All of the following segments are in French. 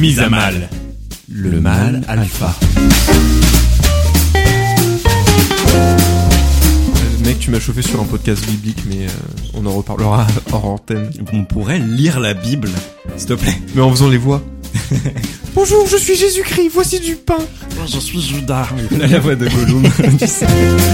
Mise à mal. Le mal alpha. Mec, tu m'as chauffé sur un podcast biblique, mais on en reparlera hors antenne. On pourrait lire la Bible, s'il te plaît. Mais en faisant les voix. Bonjour, je suis Jésus-Christ, voici du pain. Je suis Judas. La voix de Gollum. Tu sais.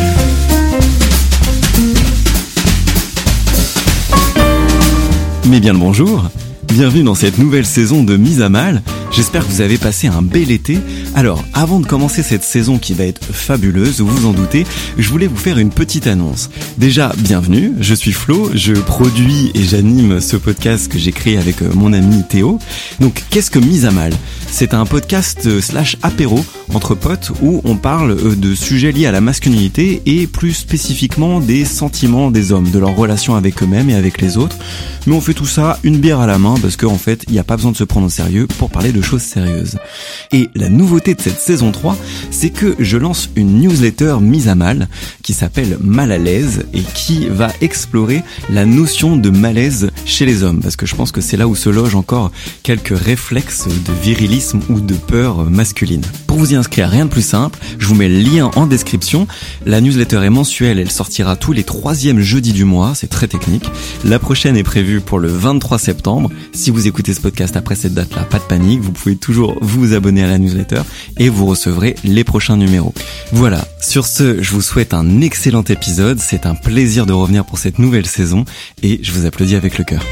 Mais bien le bonjour. Bienvenue dans cette nouvelle saison de Mise à mal. J'espère que vous avez passé un bel été. Alors, avant de commencer cette saison qui va être fabuleuse, vous vous en doutez, je voulais vous faire une petite annonce. Déjà, bienvenue, je suis Flo, je produis et j'anime ce podcast que j'ai créé avec mon ami Théo. Donc, qu'est-ce que Mise à mal ? C'est un podcast / apéro entre potes où on parle de sujets liés à la masculinité et plus spécifiquement des sentiments des hommes, de leurs relations avec eux-mêmes et avec les autres. Mais on fait tout ça une bière à la main parce qu'en fait, il n'y a pas besoin de se prendre au sérieux pour parler de choses sérieuses. Et la nouveauté de cette saison 3, c'est que je lance une newsletter Mise à mal qui s'appelle Mal à l'aise et qui va explorer la notion de malaise chez les hommes parce que je pense que c'est là où se logent encore quelques réflexes de virilisme ou de peur masculine. Pour vous y inscrire, rien de plus simple, je vous mets le lien en description. La newsletter est mensuelle, elle sortira tous les 3e jeudis du mois, c'est très technique. La prochaine est prévue pour le 23 septembre. Si vous écoutez ce podcast après cette date-là, pas de panique, vous pouvez toujours vous abonner à la newsletter et vous recevrez les prochains numéros. Voilà, sur ce, je vous souhaite un excellent épisode, c'est un plaisir de revenir pour cette nouvelle saison et je vous applaudis avec le cœur.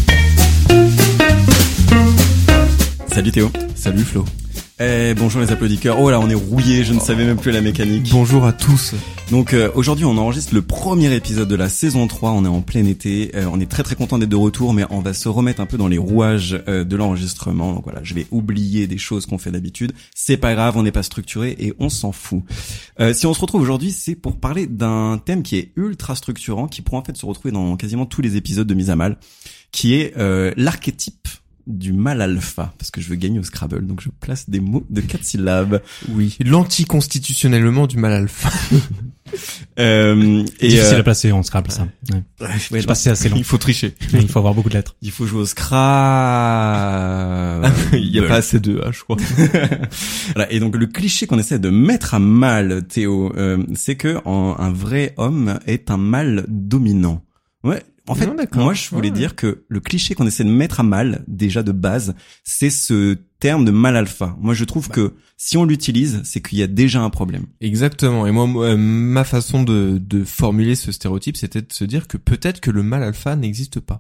Salut Théo. Salut Flo. Bonjour les applaudisseurs. Oh là, on est rouillés, je ne savais même plus la mécanique. Bonjour à tous. Donc aujourd'hui, on enregistre le premier épisode de la saison 3, on est en plein été, on est très très content d'être de retour, mais on va se remettre un peu dans les rouages de l'enregistrement. Donc voilà, je vais oublier des choses qu'on fait d'habitude. C'est pas grave, on n'est pas structuré et on s'en fout. Si on se retrouve aujourd'hui, c'est pour parler d'un thème qui est ultra structurant, qui pourra en fait se retrouver dans quasiment tous les épisodes de Mise à mal, qui est l'archétype du mal alpha, parce que je veux gagner au Scrabble, donc je place des mots de 4 syllabes. Oui, l'anticonstitutionnellement du mal alpha. Difficile à placer en Scrabble, ça. Ouais. Ouais, je pense que c'est assez long. Il faut tricher. Il faut avoir beaucoup de lettres. Il faut jouer au Scrabble. Il y a pas assez de A, je crois. Voilà. Et donc le cliché qu'on essaie de mettre à mal, Théo, c'est que un vrai homme est un mâle dominant. Ouais. En fait, moi, je voulais dire que le cliché qu'on essaie de mettre à mal, déjà de base, c'est ce terme de mal alpha. Moi, je trouve que si on l'utilise, c'est qu'il y a déjà un problème. Exactement. Et moi, ma façon de formuler ce stéréotype, c'était de se dire que peut-être que le mal alpha n'existe pas.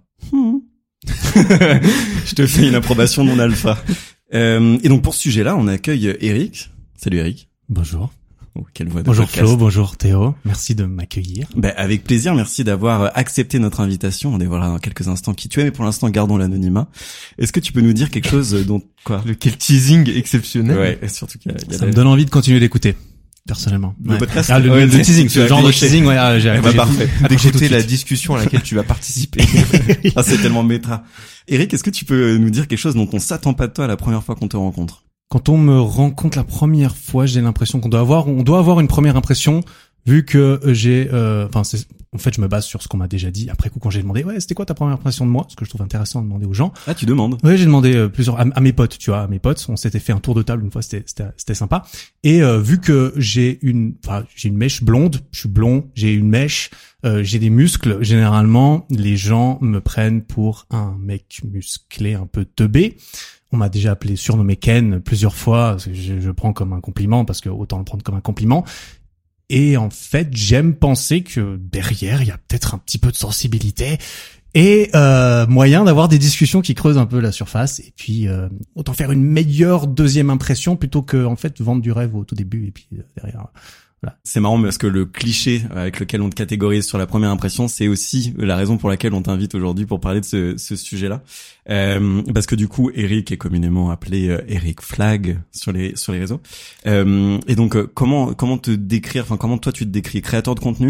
Je te fais une approbation non alpha. Et donc, pour ce sujet-là, on accueille Eric. Salut Eric. Bonjour. Oh, quelle voix de bonjour podcast. Flo, bonjour Théo, merci de m'accueillir. Avec plaisir, merci d'avoir accepté notre invitation. On dévoilera dans quelques instants qui tu es, mais pour l'instant gardons l'anonymat. Est-ce que tu peux nous dire quelque chose dont quoi? Quel teasing exceptionnel. Ouais, surtout qu'il y a ça me donne envie de continuer d'écouter. Personnellement. Le podcast. Le teasing, ce genre de teasing, ouais, j'ai parfait. D'écouter la discussion à laquelle tu vas participer. Ah, c'est tellement méta. Eric, est-ce que tu peux nous dire quelque chose dont on s'attend pas de toi la première fois qu'on te rencontre? Quand on me rencontre la première fois, j'ai l'impression on doit avoir une première impression, vu que j'ai, en fait, je me base sur ce qu'on m'a déjà dit. Après coup, quand j'ai demandé, ouais, c'était quoi ta première impression de moi? Ce que je trouve intéressant de demander aux gens. Ah, tu demandes? Ouais, j'ai demandé plusieurs, à mes potes, tu vois, à mes potes. On s'était fait un tour de table une fois, c'était sympa. Et, vu que j'ai une mèche blonde, je suis blond, j'ai une mèche, j'ai des muscles, généralement, les gens me prennent pour un mec musclé, un peu teubé. On m'a déjà surnommé Ken plusieurs fois. Je prends comme un compliment parce que autant le prendre comme un compliment. Et en fait, j'aime penser que derrière, il y a peut-être un petit peu de sensibilité et moyen d'avoir des discussions qui creusent un peu la surface. Et puis, autant faire une meilleure deuxième impression plutôt que en fait vendre du rêve au tout début et puis derrière. Voilà. C'est marrant parce que le cliché avec lequel on te catégorise sur la première impression, c'est aussi la raison pour laquelle on t'invite aujourd'hui pour parler de ce sujet-là. Parce que du coup, Eric est communément appelé Eric Flag sur les réseaux. Et donc, comment te décrire, enfin, comment toi tu te décris? Créateur de contenu?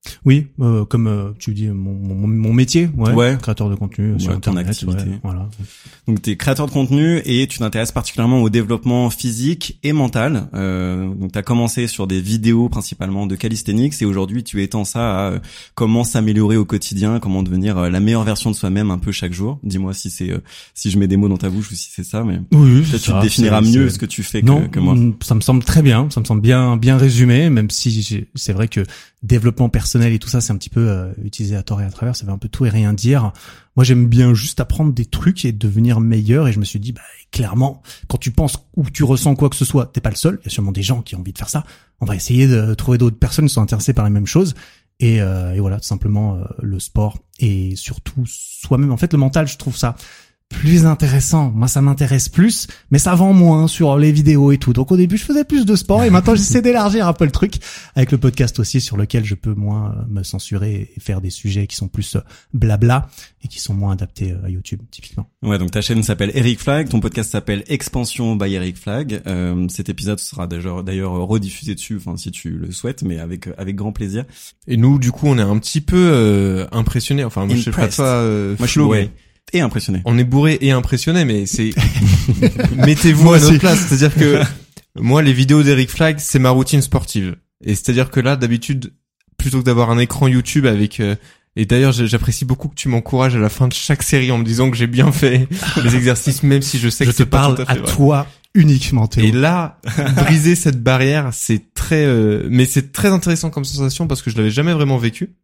Oui, comme tu dis, mon métier, Ouais. créateur de contenu sur Ouais, ton Internet, activité. voilà. Donc t'es créateur de contenu et tu t'intéresses particulièrement au développement physique et mental. Donc t'as commencé sur des vidéos principalement de calisthenics et aujourd'hui tu étends ça à comment s'améliorer au quotidien, comment devenir la meilleure version de soi-même un peu chaque jour. Dis-moi si c'est si je mets des mots dans ta bouche ou si c'est ça, mais Oui, peut-être tu te définiras mieux ce que tu fais que moi. Ça me semble très bien, ça me semble bien résumé, même si c'est vrai que développement personnel et tout ça, c'est un petit peu utilisé à tort et à travers, ça veut un peu tout et rien dire. Moi, j'aime bien juste apprendre des trucs et devenir meilleur, et je me suis dit, clairement, quand tu penses ou tu ressens quoi que ce soit, t'es pas le seul, il y a sûrement des gens qui ont envie de faire ça. On va essayer de trouver d'autres personnes qui sont intéressées par les mêmes choses, et voilà, tout simplement le sport et surtout soi-même. En fait, le mental, je trouve ça plus intéressant. Moi, ça m'intéresse plus, mais ça vend moins sur les vidéos et tout. Donc au début, je faisais plus de sport et maintenant j'essaie d'élargir un peu le truc avec le podcast aussi, sur lequel je peux moins me censurer et faire des sujets qui sont plus blabla et qui sont moins adaptés à YouTube typiquement. Ouais, donc ta chaîne s'appelle Eric Flag, ton podcast s'appelle Expansion by Eric Flag. Cet épisode sera d'ailleurs rediffusé dessus, enfin si tu le souhaites, mais avec grand plaisir. Et nous, du coup, on est un petit peu impressionnés. Enfin, moi, je sais pas toi, moi, je suis bourré et impressionné. On est bourré et impressionné, mais c'est mettez-vous à notre place. C'est-à-dire que moi, les vidéos d'Eric Flag, c'est ma routine sportive. Et c'est-à-dire que là, d'habitude, plutôt que d'avoir un écran YouTube avec et d'ailleurs, j'apprécie beaucoup que tu m'encourages à la fin de chaque série en me disant que j'ai bien fait les exercices, même si je sais que c'est pas tout à fait vrai. Je te parle à toi uniquement, Théo. Et là, briser cette barrière, c'est très, mais c'est très intéressant comme sensation parce que je l'avais jamais vraiment vécu.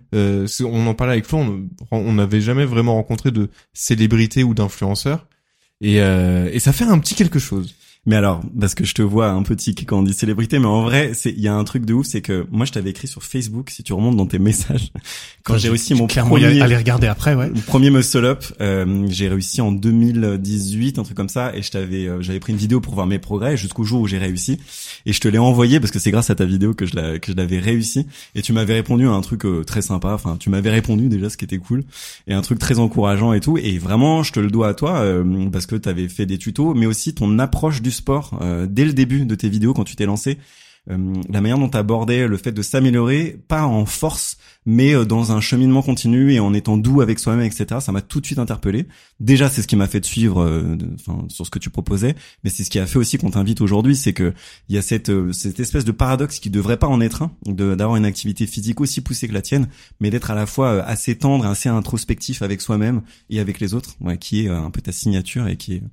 On en parlait avec Flo, on n'avait jamais vraiment rencontré de célébrités ou d'influenceurs, et ça fait un petit quelque chose. Mais alors, parce que je te vois un peu tic quand on dit célébrité, mais en vrai, il y a un truc de ouf, c'est que moi je t'avais écrit sur Facebook, si tu remontes dans tes messages, quand j'ai réussi mon premier, aller regarder après, ouais. Le premier muscle up, j'ai réussi en 2018, un truc comme ça, et j'avais pris une vidéo pour voir mes progrès jusqu'au jour où j'ai réussi, et je te l'ai envoyé parce que c'est grâce à ta vidéo que je l'avais réussi, et tu m'avais répondu à un truc très sympa, enfin tu m'avais répondu déjà, ce qui était cool, et un truc très encourageant et tout, et vraiment je te le dois à toi parce que t'avais fait des tutos, mais aussi ton approche du sport dès le début de tes vidéos quand tu t'es lancé, la manière dont t'abordais le fait de s'améliorer, pas en force, mais dans un cheminement continu et en étant doux avec soi-même, etc. Ça m'a tout de suite interpellé. Déjà, c'est ce qui m'a fait te suivre, sur ce que tu proposais, mais c'est ce qui a fait aussi qu'on t'invite aujourd'hui, c'est que il y a cette espèce de paradoxe qui devrait pas en être un, d'avoir une activité physique aussi poussée que la tienne, mais d'être à la fois assez tendre, assez introspectif avec soi-même et avec les autres, ouais, qui est un peu ta signature et qui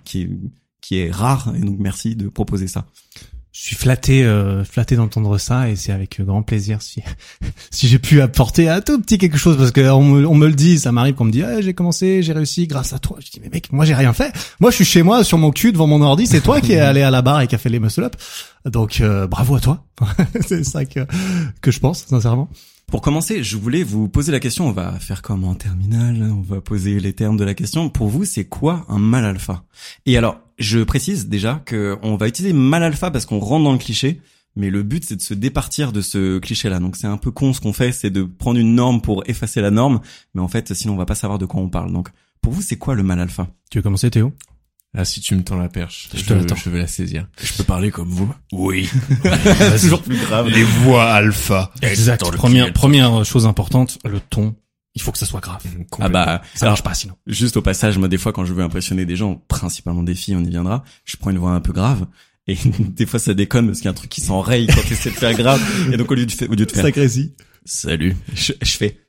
est rare, et donc merci de proposer ça. Je suis flatté d'entendre ça, et c'est avec grand plaisir si j'ai pu apporter un tout petit quelque chose, parce que on me le dit, ça m'arrive qu'on me dit j'ai commencé, j'ai réussi grâce à toi. Je dis mais mec, moi j'ai rien fait. Moi je suis chez moi sur mon cul devant mon ordi, c'est toi qui est allé à la barre et qui a fait les muscle up. Donc bravo à toi. C'est ça que je pense sincèrement. Pour commencer, je voulais vous poser la question, on va faire comme en terminale, on va poser les termes de la question. Pour vous, c'est quoi un mâle alpha? Et alors, je précise déjà que on va utiliser mâle alpha parce qu'on rentre dans le cliché, mais le but c'est de se départir de ce cliché-là. Donc c'est un peu con ce qu'on fait, c'est de prendre une norme pour effacer la norme, mais en fait, sinon on va pas savoir de quoi on parle. Donc, pour vous, c'est quoi le mâle alpha? Tu veux commencer, Théo? Ah, si tu me tends la perche, je vais la saisir. Je peux parler comme vous? Oui. Toujours plus grave. Les voix alpha. Exact. Première chose importante, le ton. Il faut que ça soit grave. Ah bah, ça marche pas sinon. Juste au passage, moi des fois quand je veux impressionner des gens, principalement des filles, on y viendra, je prends une voix un peu grave. Et des fois ça déconne parce qu'il y a un truc qui s'enraye quand tu essaies de faire grave. Et donc au lieu de faire Sacré-ci. Salut, je fais.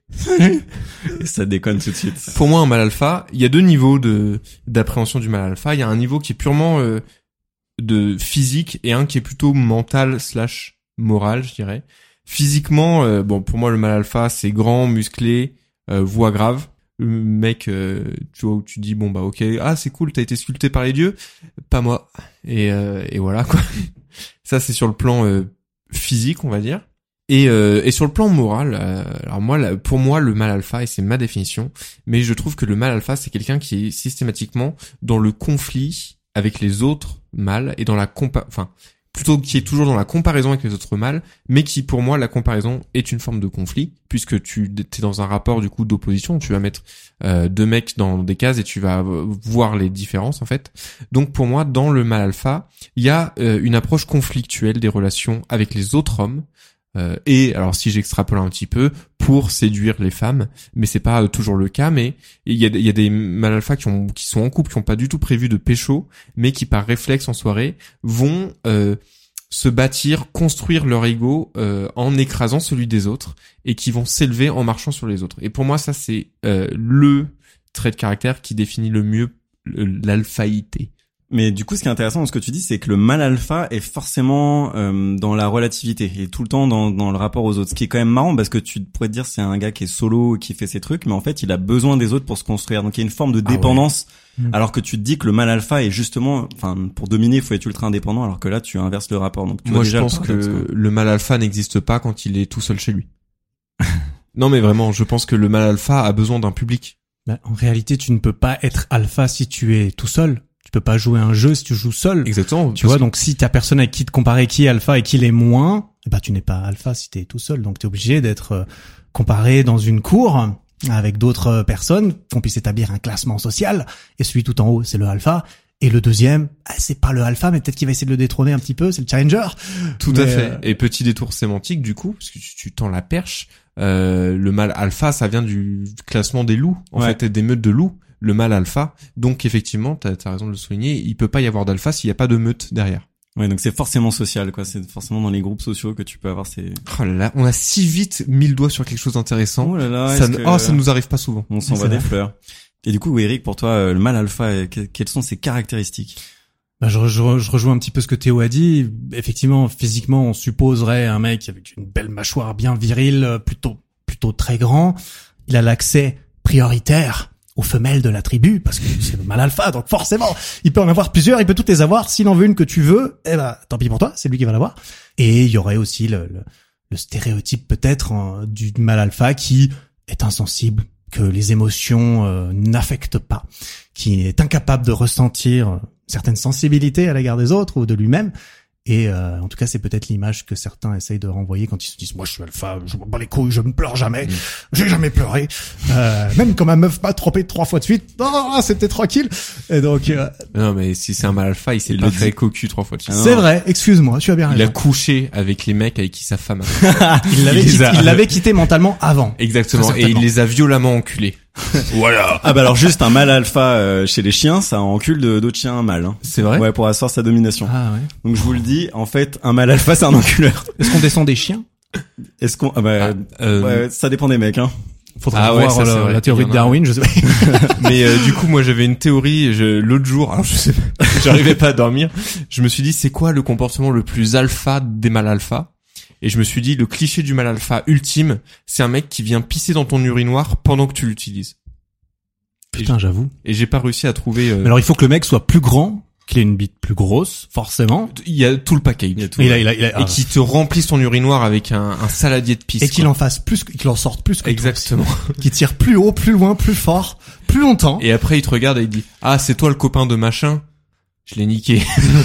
Et ça déconne tout de suite. Pour moi, un mâle alpha, il y a deux niveaux d'appréhension du mâle alpha. Il y a un niveau qui est purement de physique et un qui est plutôt mental / moral, je dirais. Physiquement, pour moi, le mâle alpha, c'est grand, musclé, voix grave. Le mec, tu vois, où tu dis bon bah ok, c'est cool, t'as été sculpté par les dieux, pas moi. Et voilà quoi. Ça c'est sur le plan physique, on va dire. Et sur le plan moral, alors pour moi le mâle alpha, et c'est ma définition, mais je trouve que le mâle alpha c'est quelqu'un qui est systématiquement dans le conflit avec les autres mâles et dans la plutôt qui est toujours dans la comparaison avec les autres mâles, mais qui pour moi la comparaison est une forme de conflit, puisque tu es dans un rapport du coup d'opposition, tu vas mettre deux mecs dans des cases et tu vas voir les différences en fait. Donc pour moi dans le mâle alpha, il y a une approche conflictuelle des relations avec les autres hommes, et alors si j'extrapole un petit peu, pour séduire les femmes, mais c'est pas toujours le cas. Mais il y a des mâles alpha qui sont en couple, qui ont pas du tout prévu de pécho, mais qui par réflexe en soirée vont se bâtir, construire leur ego en écrasant celui des autres, et qui vont s'élever en marchant sur les autres. Et pour moi, ça c'est le trait de caractère qui définit le mieux l'alphaïté. Mais du coup, ce qui est intéressant dans ce que tu dis, c'est que le mâle alpha est forcément dans la relativité et tout le temps dans le rapport aux autres. Ce qui est quand même marrant parce que tu pourrais te dire c'est un gars qui est solo, qui fait ses trucs, mais en fait, il a besoin des autres pour se construire. Donc il y a une forme de dépendance. Ouais. Alors que tu te dis que le mâle alpha est justement, enfin, pour dominer, il faut être ultra indépendant, alors que là, tu inverses le rapport. Donc, moi, je pense que le mâle alpha n'existe pas quand il est tout seul chez lui. Non, mais vraiment, je pense que le mâle alpha a besoin d'un public. Bah, en réalité, tu ne peux pas être alpha si tu es tout seul. Tu peux pas jouer un jeu si tu joues seul. Exactement. Tu vois, donc si t'as personne avec qui te comparer qui est alpha et qui l'est moins, eh ben tu n'es pas alpha si t'es tout seul. Donc t'es obligé d'être comparé dans une cour avec d'autres personnes, qu'on puisse établir un classement social. Et celui tout en haut, c'est le alpha. Et le deuxième, c'est pas le alpha, mais peut-être qu'il va essayer de le détrôner un petit peu, c'est le challenger. Tout à fait. Et petit détour sémantique, du coup, parce que tu tends la perche, le mâle alpha, ça vient du classement des loups, en fait, des meutes de loups. Le mâle alpha. Donc effectivement, t'as raison de le souligner, il peut pas y avoir d'alpha s'il y a pas de meute derrière. Ouais, donc c'est forcément social, quoi. C'est forcément dans les groupes sociaux que tu peux avoir ces... Oh là là, on a si vite mis le doigt sur quelque chose d'intéressant. Oh là là, ça nous arrive pas souvent. On s'envoie des fleurs. Et du coup, Eric, pour toi, le mâle alpha, quelles sont ses caractéristiques? Bah, je rejoins un petit peu ce que Théo a dit. Effectivement, physiquement, on supposerait un mec avec une belle mâchoire bien virile, plutôt très grand. Il a l'accès prioritaire aux femelles de la tribu, parce que c'est le mâle alpha, donc forcément, il peut en avoir plusieurs, il peut toutes les avoir. S'il en veut une que tu veux, eh ben, tant pis pour toi, c'est lui qui va l'avoir. Et il y aurait aussi le stéréotype peut-être du mâle alpha qui est insensible, que les émotions n'affectent pas, qui est incapable de ressentir certaines sensibilités à l'égard des autres ou de lui-même. Et en tout cas, c'est peut-être l'image que certains essayent de renvoyer quand ils se disent « Moi, je suis alpha, je m'en bats les couilles, je ne pleure jamais, j'ai jamais pleuré. Même quand ma meuf m'a trompé 3 fois de suite, oh, c'était tranquille. » Et donc... Non, mais si c'est un mâle alpha, il s'est pas fait cocu 3 fois de suite. C'est vrai, excuse-moi, tu as bien raison. Il a couché avec les mecs avec qui sa femme il l'avait quitté mentalement avant. Exactement, et il les a violemment enculés. Voilà. Ah bah alors juste un mâle alpha chez les chiens, ça encule d'autres chiens mâles. Hein. C'est vrai. Ouais, pour asseoir sa domination. Ah ouais. Donc je vous le dis, en fait, un mâle alpha c'est un enculeur. Est-ce qu'on descend des chiens? Est-ce qu'on ouais, ça dépend des mecs hein. Faudra voir la théorie de Darwin, je sais pas. Mais du coup, moi j'avais une théorie l'autre jour, alors je sais pas, j'arrivais pas à dormir. Je me suis dit c'est quoi le comportement le plus alpha des mâles alpha? Et je me suis dit, le cliché du mâle alpha ultime, c'est un mec qui vient pisser dans ton urinoir pendant que tu l'utilises. Putain, j'avoue. Et j'ai pas réussi à trouver... Mais alors, il faut que le mec soit plus grand, qu'il ait une bite plus grosse, forcément. Il y a tout le package. Il y a tout. Et qui te remplisse ton urinoir avec un saladier de pisse. Et qu'il en fasse plus, qu'il en sorte plus que exactement. Qu'il tire plus haut, plus loin, plus fort, plus longtemps. Et après, il te regarde et il dit, ah, c'est toi le copain de machin? Je l'ai niqué.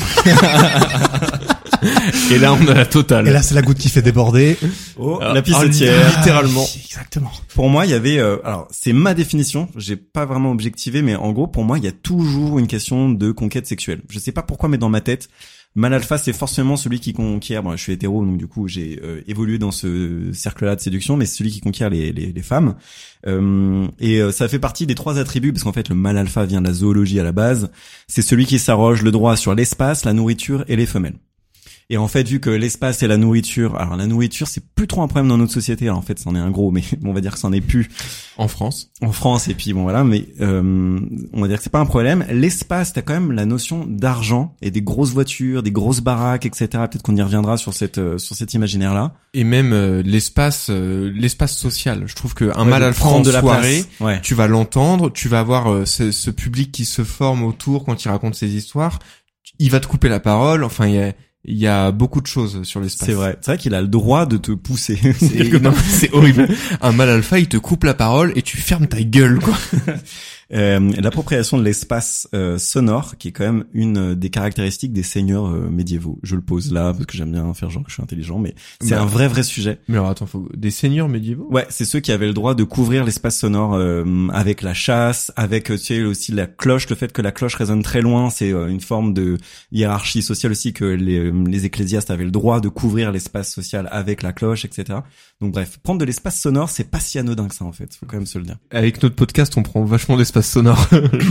Et là, on a la totale. Et là, c'est la goutte qui fait déborder. Oh, la pissotière. Littéralement. Exactement. Pour moi, il y avait, alors, c'est ma définition. J'ai pas vraiment objectivé, mais en gros, pour moi, il y a toujours une question de conquête sexuelle. Je sais pas pourquoi, mais dans ma tête, mâle alpha, c'est forcément celui qui conquiert. Bon, je suis hétéro, donc du coup, j'ai évolué dans ce cercle-là de séduction, mais c'est celui qui conquiert les femmes. Et ça fait partie des 3 attributs, parce qu'en fait, le mâle alpha vient de la zoologie à la base. C'est celui qui s'arroge le droit sur l'espace, la nourriture et les femelles. Et en fait, vu que l'espace et la nourriture, alors la nourriture, c'est plus trop un problème dans notre société. Alors en fait, c'en est un gros, mais on va dire que c'en est plus. En France, et puis bon voilà, mais on va dire que c'est pas un problème. L'espace, t'as quand même la notion d'argent et des grosses voitures, des grosses baraques, etc. Peut-être qu'on y reviendra sur cet imaginaire-là. Et même l'espace social. Je trouve que un mâle alpha en soirée, tu vas l'entendre, tu vas avoir ce public qui se forme autour quand il raconte ses histoires. Il va te couper la parole. Enfin, il y a beaucoup de choses sur l'espace. C'est vrai qu'il a le droit de te pousser. C'est horrible. Un mâle alpha, il te coupe la parole et tu fermes ta gueule, quoi. L'appropriation de l'espace sonore, qui est quand même une des caractéristiques des seigneurs médiévaux. Je le pose là parce que j'aime bien faire genre que je suis intelligent, mais c'est un vrai sujet. Mais alors attends, des seigneurs médiévaux? Ouais, c'est ceux qui avaient le droit de couvrir l'espace sonore avec la chasse, avec tu sais aussi la cloche, le fait que la cloche résonne très loin, c'est une forme de hiérarchie sociale aussi, que les ecclésiastes avaient le droit de couvrir l'espace social avec la cloche, etc. Donc bref, prendre de l'espace sonore, c'est pas si anodin que ça en fait, faut quand même se le dire. Avec notre podcast, on prend vachement d'espace sonore.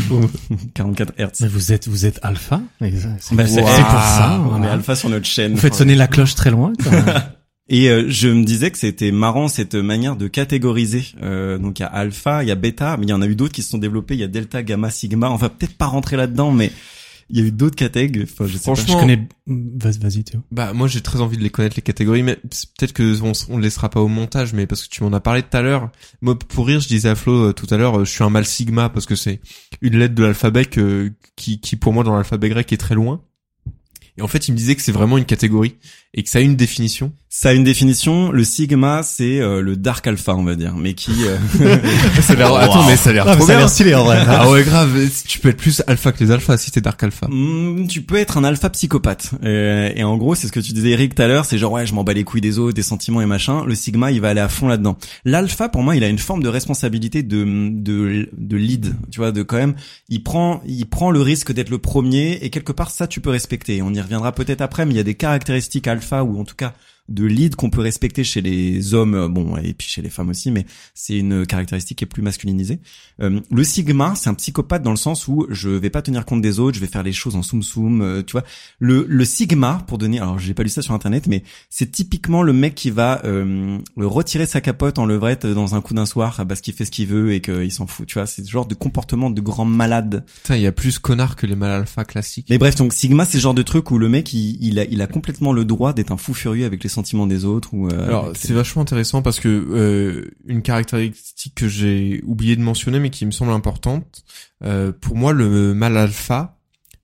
44 Hz. Mais vous êtes alpha. C'est Bah, pour ça. On est Voilà. alpha sur notre chaîne. Vous faites sonner la cloche très loin. Quoi. Et je me disais que c'était marrant cette manière de catégoriser. Donc il y a alpha, il y a bêta, mais il y en a eu d'autres qui se sont développés. Il y a delta, gamma, sigma. On va peut-être pas rentrer là-dedans, mais il y a eu d'autres catégories. Enfin, je sais pas. Je connais. Vas-y Théo. Bah moi j'ai très envie de les connaître les catégories, mais peut-être que on le laissera pas au montage, mais parce que tu m'en as parlé tout à l'heure. Moi pour rire je disais à Flo tout à l'heure, je suis un mâle sigma parce que c'est une lettre de l'alphabet qui pour moi dans l'alphabet grec est très loin. Et en fait il me disait que c'est vraiment une catégorie et que ça a une définition. Ça a une définition. Le sigma, c'est le dark alpha, on va dire, mais qui. Ça a l'air. Attends, mais ça a l'air trop ça a bien. l'air stylé en vrai. Ah ouais grave. Tu peux être plus alpha que les alphas si t'es dark alpha. Tu peux être un alpha psychopathe. Et en gros, c'est ce que tu disais Eric tout à l'heure, c'est genre ouais, je m'en bats les couilles des autres, des sentiments et machin. Le sigma, il va aller à fond là-dedans. L'alpha, pour moi, il a une forme de responsabilité de lead, tu vois, de quand même, il prend le risque d'être le premier et quelque part ça tu peux respecter. On y reviendra peut-être après, mais il y a des caractéristiques alpha ou en tout cas de lead qu'on peut respecter chez les hommes, bon, et puis chez les femmes aussi, mais c'est une caractéristique qui est plus masculinisée. Le sigma, c'est un psychopathe dans le sens où je vais pas tenir compte des autres, je vais faire les choses en soum-soum, tu vois. Le sigma, pour donner, alors j'ai pas lu ça sur internet, mais c'est typiquement le mec qui va retirer sa capote en levrette dans un coup d'un soir parce qu'il fait ce qu'il veut et qu'il s'en fout, tu vois. C'est ce genre de comportement de grand malade. Putain, il y a plus connard que les mâles alpha classiques. Mais bref, donc sigma, c'est le genre de truc où le mec il a complètement le droit d'être un fou furieux avec les sentiments des autres ou alors c'est vachement intéressant parce que une caractéristique que j'ai oublié de mentionner mais qui me semble importante, pour moi le mâle alpha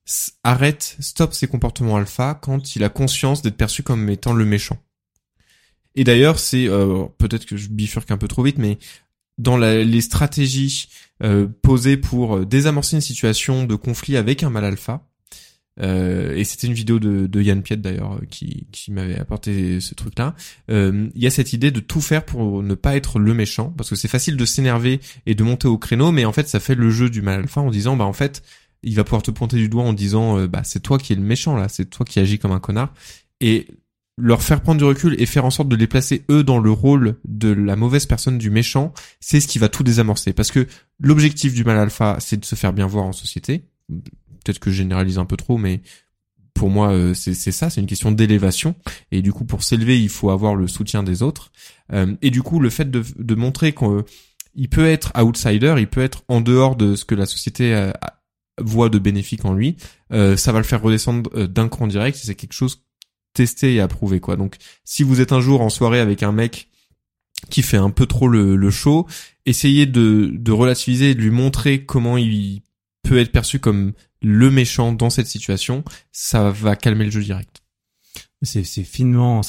stoppe ses comportements alpha quand il a conscience d'être perçu comme étant le méchant. Et d'ailleurs c'est peut-être que je bifurque un peu trop vite, mais dans les stratégies posées pour désamorcer une situation de conflit avec un mâle alpha, et c'était une vidéo de Yann Piette d'ailleurs qui m'avait apporté ce truc-là. Il y a cette idée de tout faire pour ne pas être le méchant, parce que c'est facile de s'énerver et de monter au créneau, mais en fait ça fait le jeu du mâle alpha en disant bah en fait il va pouvoir te pointer du doigt en disant bah c'est toi qui es le méchant là, c'est toi qui agis comme un connard, et leur faire prendre du recul et faire en sorte de les placer eux dans le rôle de la mauvaise personne du méchant, c'est ce qui va tout désamorcer, parce que l'objectif du mâle alpha c'est de se faire bien voir en société. Peut-être que je généralise un peu trop, mais pour moi, c'est ça, c'est une question d'élévation. Et du coup, pour s'élever, il faut avoir le soutien des autres. Et du coup, le fait de montrer qu'il peut être outsider, il peut être en dehors de ce que la société voit de bénéfique en lui, ça va le faire redescendre d'un cran direct. C'est quelque chose testé et approuvé, quoi. Donc, si vous êtes un jour en soirée avec un mec qui fait un peu trop le show, essayez de relativiser et de lui montrer comment il peut être perçu comme le méchant dans cette situation, ça va calmer le jeu direct. C'est finement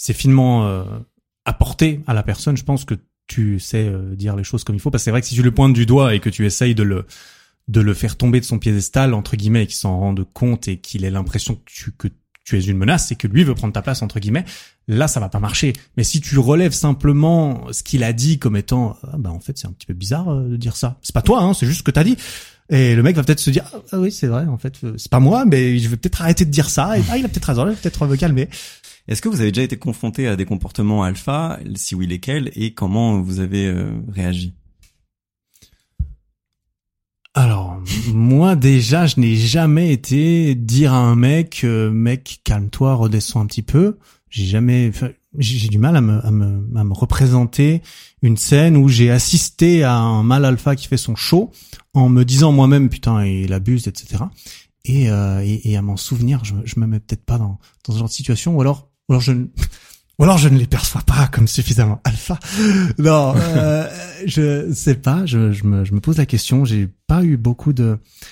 apporté à la personne. Je pense que tu sais dire les choses comme il faut, parce que c'est vrai que si tu le pointes du doigt et que tu essayes de le faire tomber de son piédestal entre guillemets, et qu'il s'en rende compte et qu'il ait l'impression que tu es une menace et que lui veut prendre ta place entre guillemets, là ça va pas marcher. Mais si tu relèves simplement ce qu'il a dit comme étant bah en fait c'est un petit peu bizarre de dire ça. C'est pas toi hein, c'est juste ce que t'as dit. Et le mec va peut-être se dire ah oui c'est vrai en fait c'est pas moi, mais je vais peut-être arrêter de dire ça, et il a peut-être raison, il va peut-être me calmer. Est-ce que vous avez déjà été confronté à des comportements alpha, si oui lesquels, et comment vous avez réagi? Alors moi déjà je n'ai jamais été dire à un mec mec calme-toi, redescends un petit peu. J'ai du mal à me représenter une scène où j'ai assisté à un mâle alpha qui fait son show en me disant moi-même putain il abuse, etc. Et à m'en souvenir, je me mets peut-être pas dans ce genre de situation, ou alors je ne les perçois pas comme suffisamment alpha. Non, je sais pas, je me pose la question, j'ai pas eu beaucoup de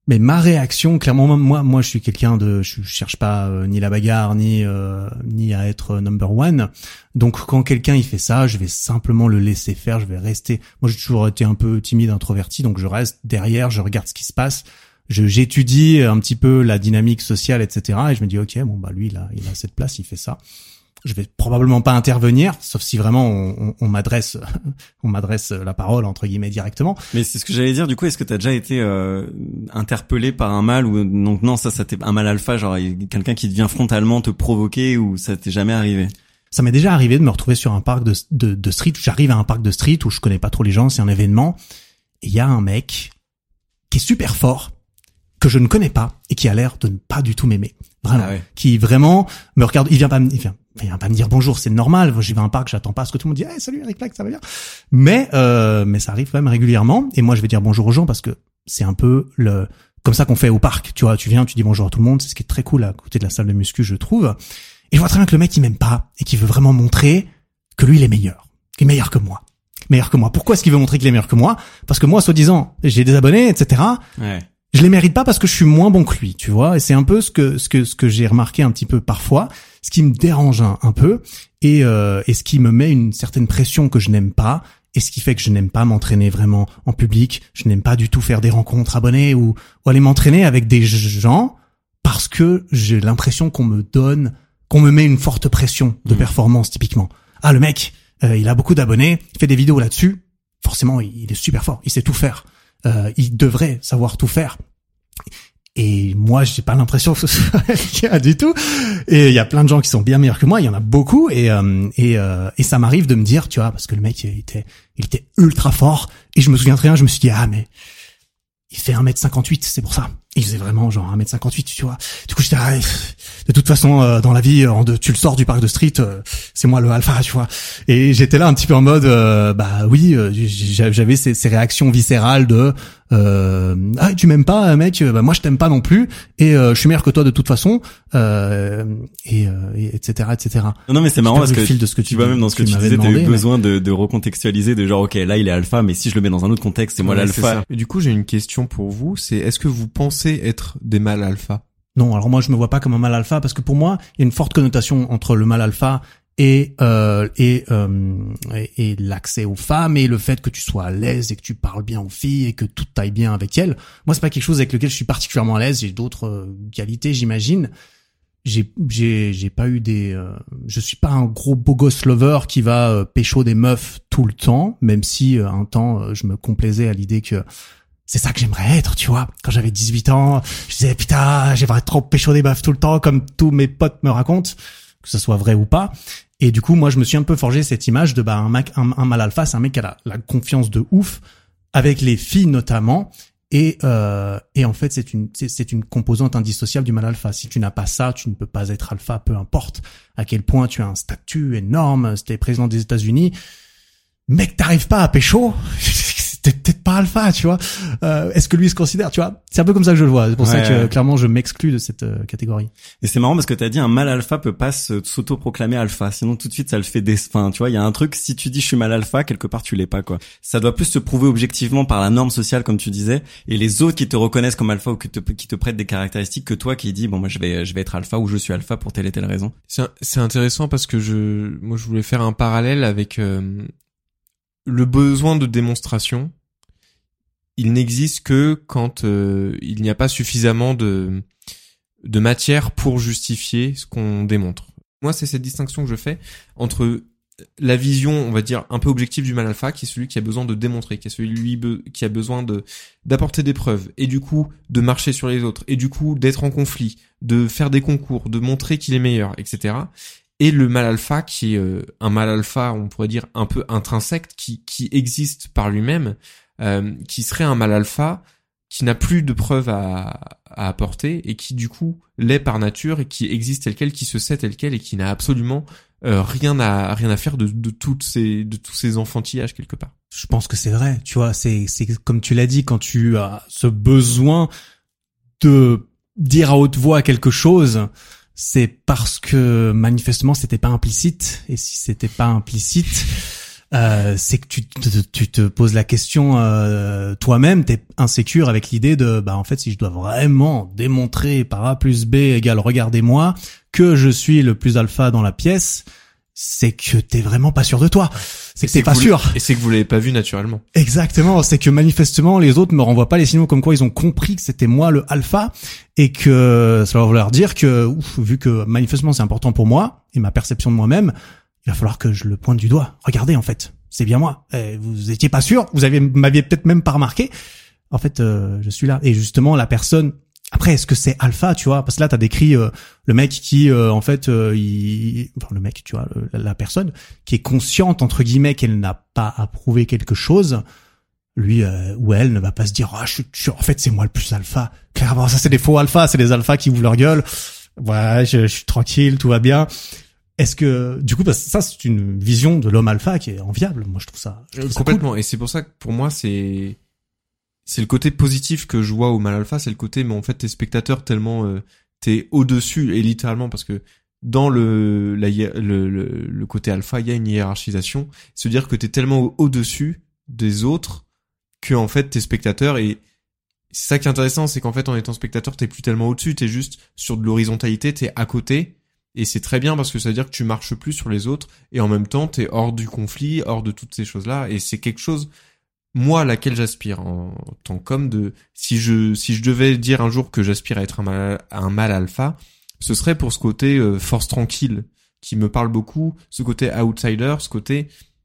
Mais ma réaction, clairement, moi, je suis quelqu'un je cherche pas ni la bagarre, ni à être number one. Donc, quand quelqu'un il fait ça, je vais simplement le laisser faire. Je vais rester. Moi, j'ai toujours été un peu timide, introverti, donc je reste derrière, je regarde ce qui se passe. J'étudie un petit peu la dynamique sociale, etc. Et je me dis, ok, bon bah lui, il a cette place, il fait ça. Je vais probablement pas intervenir, sauf si vraiment on m'adresse la parole entre guillemets directement. Mais c'est ce que j'allais dire. Du coup, est-ce que t'as déjà été interpellé par un mâle ou donc non, ça t'est un mâle alpha, genre quelqu'un qui vient frontalement te provoquer, ou ça t'est jamais arrivé? Ça m'est déjà arrivé de me retrouver sur un parc de street. J'arrive à un parc de street où je connais pas trop les gens, c'est un événement, et il y a un mec qui est super fort, que je ne connais pas et qui a l'air de ne pas du tout m'aimer. Vraiment. Ah ouais. Qui vraiment me regarde, il vient pas me dire bonjour, c'est normal. J'y vais à un parc, j'attends pas à ce que tout le monde dise, hey, salut Eric Lac, ça va bien. Mais ça arrive quand même régulièrement. Et moi, je vais dire bonjour aux gens parce que c'est un peu comme ça qu'on fait au parc. Tu vois, tu viens, tu dis bonjour à tout le monde. C'est ce qui est très cool à côté de la salle de muscu, je trouve. Et je vois très bien que le mec, il m'aime pas et qu'il veut vraiment montrer que lui, il est meilleur. Il est meilleur que moi. Pourquoi est-ce qu'il veut montrer qu'il est meilleur que moi? Parce que moi, soi-disant, j'ai des abonnés, etc. Ouais. Je les mérite pas parce que je suis moins bon que lui, tu vois. Et c'est un peu ce que j'ai remarqué un petit peu parfois, ce qui me dérange un peu, et ce qui me met une certaine pression que je n'aime pas, et ce qui fait que je n'aime pas m'entraîner vraiment en public. Je n'aime pas du tout faire des rencontres abonnés ou aller m'entraîner avec des gens parce que j'ai l'impression qu'on me met une forte pression de performance typiquement. Ah, le mec, il a beaucoup d'abonnés, il fait des vidéos là-dessus. Forcément, il est super fort, il sait tout faire. Il devrait savoir tout faire. Et moi, j'ai pas l'impression que ce soit le cas du tout. Et il y a plein de gens qui sont bien meilleurs que moi. Il y en a beaucoup. Et ça m'arrive de me dire, tu vois, parce que le mec, il était ultra fort. Et je me souviens très bien, je me suis dit, ah, mais il fait 1m58, c'est pour ça. Il faisait vraiment genre 1m58, tu vois. Du coup, j'étais de toute façon, dans la vie, tu le sors du parc de street, c'est moi le alpha, tu vois. Et j'étais là un petit peu en mode, bah oui, j'avais ces réactions viscérales de, ah, tu m'aimes pas, mec, bah moi je t'aime pas non plus, et je suis meilleur que toi de toute façon, et etc., etc. Non, mais c'est marrant parce que tu vois, même dans ce que tu disais, t'as eu besoin de recontextualiser, de genre, ok, là il est alpha, mais si je le mets dans un autre contexte, c'est moi l'alpha. Et du coup, j'ai une question pour vous, c'est est-ce que vous pensez être des mâles alpha? Non, alors moi je me vois pas comme un mâle alpha parce que pour moi, il y a une forte connotation entre le mâle alpha et l'accès aux femmes et le fait que tu sois à l'aise et que tu parles bien aux filles et que tout aille bien avec elles. Moi, c'est pas quelque chose avec lequel je suis particulièrement à l'aise. J'ai d'autres qualités, j'imagine. J'ai pas eu je suis pas un gros beau gosse lover qui va pécho des meufs tout le temps, même si un temps je me complaisais à l'idée que c'est ça que j'aimerais être, tu vois. Quand j'avais 18 ans, je disais, putain, j'aimerais trop pécho des meufs tout le temps, comme tous mes potes me racontent, que ce soit vrai ou pas. Et du coup, moi, je me suis un peu forgé cette image de, un mâle alpha, c'est un mec qui a la confiance de ouf, avec les filles notamment. Et en fait, c'est une composante indissociable du mâle alpha. Si tu n'as pas ça, tu ne peux pas être alpha, peu importe à quel point tu as un statut énorme, si t'es président des États-Unis. Mec, t'arrives pas à pécho, t'es peut-être pas alpha, tu vois. Est-ce que lui se considère, tu vois? C'est un peu comme ça que je le vois. C'est pour ça que clairement je m'exclus de cette catégorie. Et c'est marrant parce que t'as dit un mâle alpha peut pas s'auto-proclamer alpha, sinon tout de suite ça le fait enfin, tu vois, il y a un truc, si tu dis je suis mâle alpha, quelque part tu l'es pas, quoi. Ça doit plus se prouver objectivement par la norme sociale, comme tu disais, et les autres qui te reconnaissent comme alpha ou qui te prêtent des caractéristiques, que toi qui dis bon, moi je vais être alpha ou je suis alpha pour telle et telle raison. C'est intéressant parce que je voulais faire un parallèle avec le besoin de démonstration. Il n'existe que quand il n'y a pas suffisamment de matière pour justifier ce qu'on démontre. Moi, c'est cette distinction que je fais entre la vision, on va dire, un peu objective du mâle alpha, qui est celui qui a besoin de démontrer, qui est celui qui a besoin d'apporter des preuves, et du coup, de marcher sur les autres, et du coup, d'être en conflit, de faire des concours, de montrer qu'il est meilleur, etc. Et le mâle alpha, qui est un mâle alpha, on pourrait dire, un peu intrinsèque, qui existe par lui-même, qui serait un mâle alpha qui n'a plus de preuves à apporter et qui du coup l'est par nature et qui existe tel quel, qui se sait tel quel et qui n'a absolument rien à faire de tous ces enfantillages quelque part. Je pense que c'est vrai, tu vois, c'est comme tu l'as dit, quand tu as ce besoin de dire à haute voix quelque chose, c'est parce que manifestement c'était pas implicite, et si c'était pas implicite, c'est que tu te poses la question toi-même, t'es insécure avec l'idée de en fait si je dois vraiment démontrer par A plus B égale regardez-moi que je suis le plus alpha dans la pièce, c'est que t'es vraiment pas sûr de toi. C'est que t'es pas sûr. Et c'est que vous l'avez pas vu naturellement. Exactement, c'est que manifestement les autres me renvoient pas les signaux comme quoi ils ont compris que c'était moi le alpha et que ça va vouloir dire que vu que manifestement c'est important pour moi et ma perception de moi-même, il va falloir que je le pointe du doigt. Regardez en fait, c'est bien moi. Vous étiez pas sûr, m'aviez peut-être même pas remarqué. En fait, je suis là et justement la personne. Après, est-ce que c'est alpha, tu vois? Parce que là, t'as décrit le mec qui, en fait, le mec, tu vois, la personne qui est consciente entre guillemets qu'elle n'a pas approuvé quelque chose. Lui ou elle ne va pas se dire, en fait, c'est moi le plus alpha. Clairement, ça c'est des faux alphas, c'est des alphas qui ouvrent leur gueule. Ouais, je suis tranquille, tout va bien. Est-ce que, du coup, parce que ça c'est une vision de l'homme alpha qui est enviable. Moi, je trouve ça complètement. Cool. Et c'est pour ça que pour moi, c'est le côté positif que je vois au mal alpha, c'est le côté, mais en fait, t'es spectateur tellement, t'es au-dessus, et littéralement, parce que dans le côté alpha, il y a une hiérarchisation. Se dire que t'es tellement au-dessus des autres que, en fait, t'es spectateur, et c'est ça qui est intéressant, c'est qu'en fait, en étant spectateur, t'es plus tellement au-dessus, t'es juste sur de l'horizontalité, t'es à côté, et c'est très bien parce que ça veut dire que tu marches plus sur les autres, et en même temps, t'es hors du conflit, hors de toutes ces choses-là, et c'est quelque chose, moi, à laquelle j'aspire en tant qu'homme si je devais dire un jour que j'aspire à être un mâle alpha, ce serait pour ce côté force tranquille qui me parle beaucoup, ce côté outsider, ce côté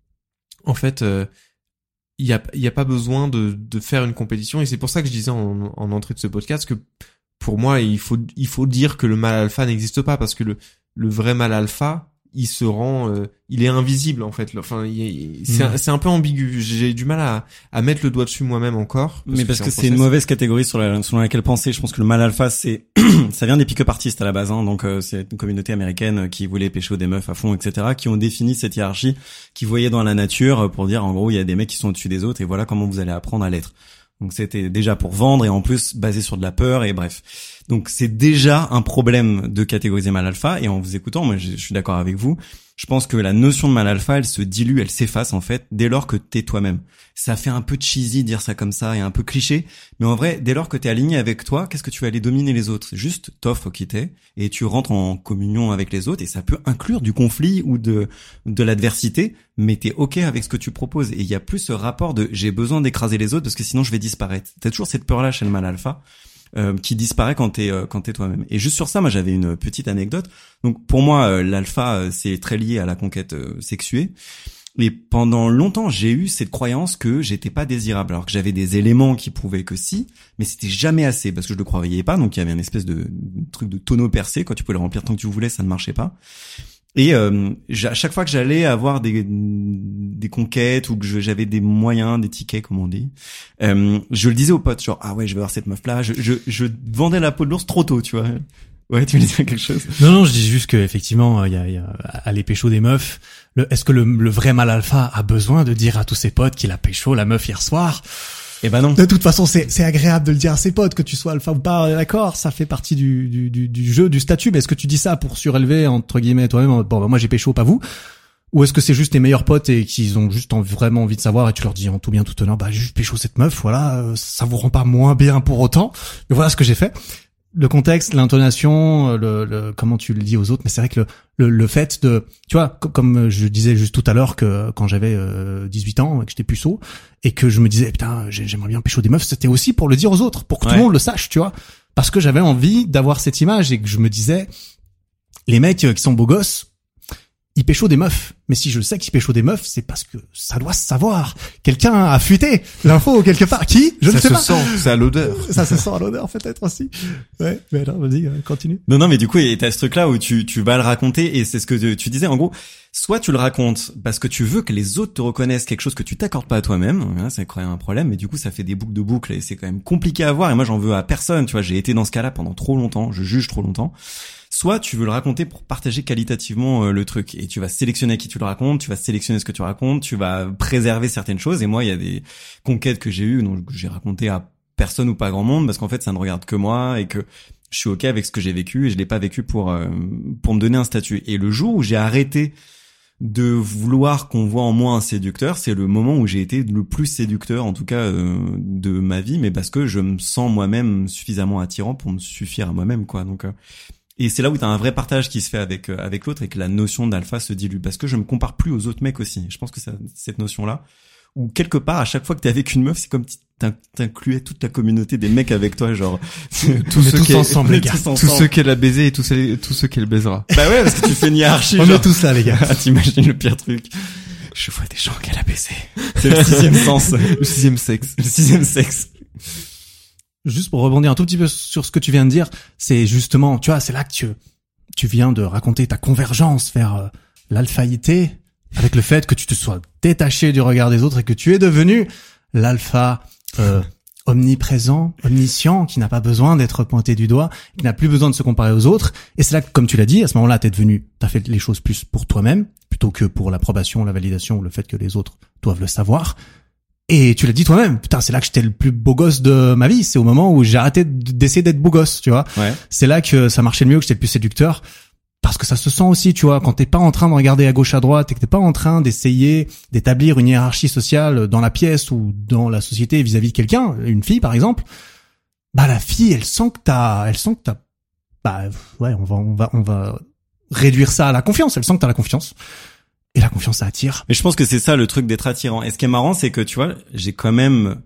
en fait il y a pas besoin de faire une compétition, et c'est pour ça que je disais en entrée de ce podcast que pour moi il faut dire que le mâle alpha n'existe pas, parce que le vrai mâle alpha, il se rend, il est invisible en fait. Enfin, c'est un peu ambigu. J'ai du mal à mettre le doigt dessus moi-même encore. Parce que c'est une mauvaise catégorie selon laquelle penser. Je pense que le mâle alpha, ça vient des pick-up artistes à la base, hein. Donc c'est une communauté américaine qui voulait pécho des meufs à fond, etc., qui ont défini cette hiérarchie, qui voyaient dans la nature pour dire en gros il y a des mecs qui sont au-dessus des autres et voilà comment vous allez apprendre à l'être. Donc c'était déjà pour vendre et en plus basé sur de la peur et bref. Donc c'est déjà un problème de catégoriser mal alpha, et en vous écoutant, moi je suis d'accord avec vous. Je pense que la notion de mal alpha, elle se dilue, elle s'efface en fait dès lors que t'es toi-même. Ça fait un peu cheesy dire ça comme ça et un peu cliché, mais en vrai, dès lors que t'es aligné avec toi, qu'est-ce que tu vas aller dominer les autres? C'est juste t'offres qui t'es et tu rentres en communion avec les autres, et ça peut inclure du conflit ou de l'adversité, mais t'es ok avec ce que tu proposes, et il y a plus ce rapport de j'ai besoin d'écraser les autres parce que sinon je vais disparaître. T'as toujours cette peur-là chez le mal alpha. Qui disparaît quand t'es toi-même. Et juste sur ça, moi j'avais une petite anecdote. Donc pour moi, l'alpha c'est très lié à la conquête sexuée. Et pendant longtemps, j'ai eu cette croyance que j'étais pas désirable, alors que j'avais des éléments qui prouvaient que si, mais c'était jamais assez parce que je le croyais pas. Donc il y avait une espèce de truc de tonneau percé, quoi. Tu pouvais le remplir tant que tu voulais, ça ne marchait pas. Et à chaque fois que j'allais avoir des conquêtes ou que j'avais des moyens, des tickets comme on dit, je le disais aux potes, genre ah ouais, je vais voir cette meuf là, je vendais la peau de l'ours trop tôt, tu vois. Ouais, tu voulais dire quelque chose? Non, je dis juste que effectivement, il y a à les pécho des meufs. Est-ce que le vrai mâle alpha a besoin de dire à tous ses potes qu'il a pécho la meuf hier soir? Eh ben non. De toute façon, c'est agréable de le dire à ses potes, que tu sois alpha ou pas, d'accord, ça fait partie du jeu, du statut, mais est-ce que tu dis ça pour surélever, entre guillemets, toi-même, bon, moi j'ai pécho, pas vous? Ou est-ce que c'est juste tes meilleurs potes et qu'ils ont juste vraiment envie de savoir et tu leur dis en tout bien tout honneur, juste pécho cette meuf, voilà, ça vous rend pas moins bien pour autant, mais voilà ce que j'ai fait. Le contexte, l'intonation, comment tu le dis aux autres, mais c'est vrai que le fait de, tu vois, comme je disais juste tout à l'heure que quand j'avais 18 ans, que j'étais puceau et que je me disais putain, j'aimerais bien pécho des meufs, c'était aussi pour le dire aux autres, pour que tout le monde le sache, tu vois, parce que j'avais envie d'avoir cette image et que je me disais les mecs qui sont beaux gosses, ils pécho des meufs. Mais si je sais qu'ils pécho des meufs, c'est parce que ça doit se savoir. Quelqu'un a fuité l'info quelque part. Qui? Je ne sais pas. Ça se sent, c'est à l'odeur. Ça se sent à l'odeur peut-être aussi. Ouais, mais alors vas-y, continue. Non, mais du coup, t'as ce truc-là où tu vas le raconter, et c'est ce que tu disais. En gros, soit tu le racontes parce que tu veux que les autres te reconnaissent quelque chose que tu t'accordes pas à toi-même. C'est quand même un problème, mais du coup, ça fait des boucles de boucles et c'est quand même compliqué à voir. Et moi, j'en veux à personne. Tu vois, j'ai été dans ce cas-là pendant trop longtemps. Je juge trop longtemps. Soit tu veux le raconter pour partager qualitativement le truc, et tu vas sélectionner à qui tu le racontes, tu vas sélectionner ce que tu racontes, tu vas préserver certaines choses. Et moi, il y a des conquêtes que j'ai eues, donc j'ai raconté à personne ou pas grand monde, parce qu'en fait ça ne regarde que moi et que je suis ok avec ce que j'ai vécu, et je l'ai pas vécu pour me donner un statut. Et le jour où j'ai arrêté de vouloir qu'on voit en moi un séducteur, c'est le moment où j'ai été le plus séducteur, en tout cas de ma vie, mais parce que je me sens moi-même suffisamment attirant pour me suffire à moi-même, quoi. Donc et c'est là où t'as un vrai partage qui se fait avec l'autre et que la notion d'alpha se dilue, parce que je me compare plus aux autres mecs aussi. Je pense que cette notion-là, où quelque part à chaque fois que t'es avec une meuf, c'est comme si t'incluais toute ta communauté des mecs avec toi, genre tous ensemble, les gars. Tous ceux qu'elle a baisé et tous ceux qu'elle baisera. Bah ouais, parce que tu fais une hiérarchie. On est tous là, les gars. T'imagines le pire truc. Je vois des gens qu'elle a baisé. C'est le sixième sens. Le sixième sexe. Le sixième sexe. Juste pour rebondir un tout petit peu sur ce que tu viens de dire, c'est justement, tu vois, c'est là que tu viens de raconter ta convergence vers l'alphaïté, avec le fait que tu te sois détaché du regard des autres et que tu es devenu l'alpha omniprésent, omniscient, qui n'a pas besoin d'être pointé du doigt, qui n'a plus besoin de se comparer aux autres. Et c'est là que, comme tu l'as dit, à ce moment-là, t'as fait les choses plus pour toi-même, plutôt que pour l'approbation, la validation, le fait que les autres doivent le savoir. Et tu l'as dit toi-même, putain, c'est là que j'étais le plus beau gosse de ma vie. C'est au moment où j'ai arrêté d'essayer d'être beau gosse, tu vois. Ouais. C'est là que ça marchait le mieux, que j'étais le plus séducteur. Parce que ça se sent aussi, tu vois, quand t'es pas en train de regarder à gauche à droite et que t'es pas en train d'essayer d'établir une hiérarchie sociale dans la pièce ou dans la société vis-à-vis de quelqu'un, une fille par exemple, bah la fille, elle sent que t'as, bah ouais, on va réduire ça à la confiance. Elle sent que t'as la confiance. Et la confiance, ça attire. Mais je pense que c'est ça le truc d'être attirant. Et ce qui est marrant, c'est que tu vois, j'ai quand même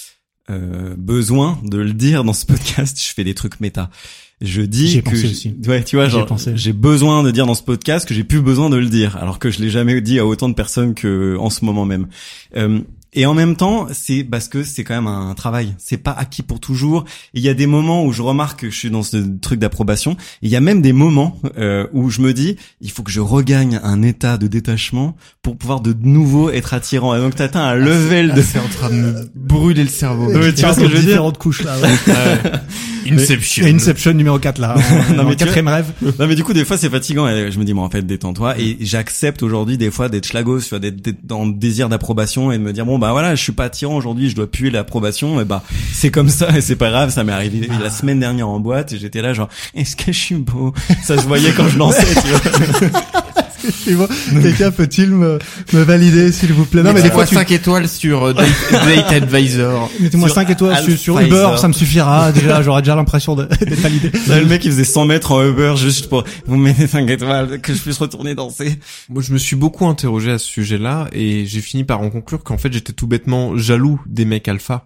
besoin de le dire dans ce podcast. Je fais des trucs méta. Je dis que aussi. Ouais, tu vois, genre j'ai besoin de dire dans ce podcast que j'ai plus besoin de le dire, alors que je l'ai jamais dit à autant de personnes que en ce moment même. Et en même temps, c'est parce que c'est quand même un travail. C'est pas acquis pour toujours. Il y a des moments où je remarque que je suis dans ce truc d'approbation. Il y a même des moments où je me dis, il faut que je regagne un état de détachement pour pouvoir de nouveau être attirant. Et donc t'atteins un level de... C'est en train de me brûler le cerveau. Ouais, tu vois ce que je veux dire? Différentes couches là. Ouais. Inception numéro 4 là. Non mais quatrième rêve. Non mais du coup des fois c'est fatigant et je me dis bon en fait détends-toi et j'accepte aujourd'hui des fois d'être schlagos, tu vois, d'être dans le désir d'approbation et de me dire bon bah voilà, je suis pas attirant aujourd'hui, je dois puer l'approbation et bah c'est comme ça et c'est pas grave, ça m'est arrivé la semaine dernière en boîte et j'étais là genre est-ce que je suis beau? Ça se voyait quand je lançais, tu vois. Quelqu'un peut-il me valider s'il vous plaît? Non mais des fois 5 étoiles sur Date Advisor. Mettez-moi 5 étoiles sur Uber, ça me suffira. Déjà, j'aurais déjà l'impression d'être validé. Là, le mec, il faisait 100 mètres en Uber juste pour vous mettez 5 étoiles, que je puisse retourner danser. Moi, je me suis beaucoup interrogé à ce sujet-là et j'ai fini par en conclure qu'en fait, j'étais tout bêtement jaloux des mecs alpha.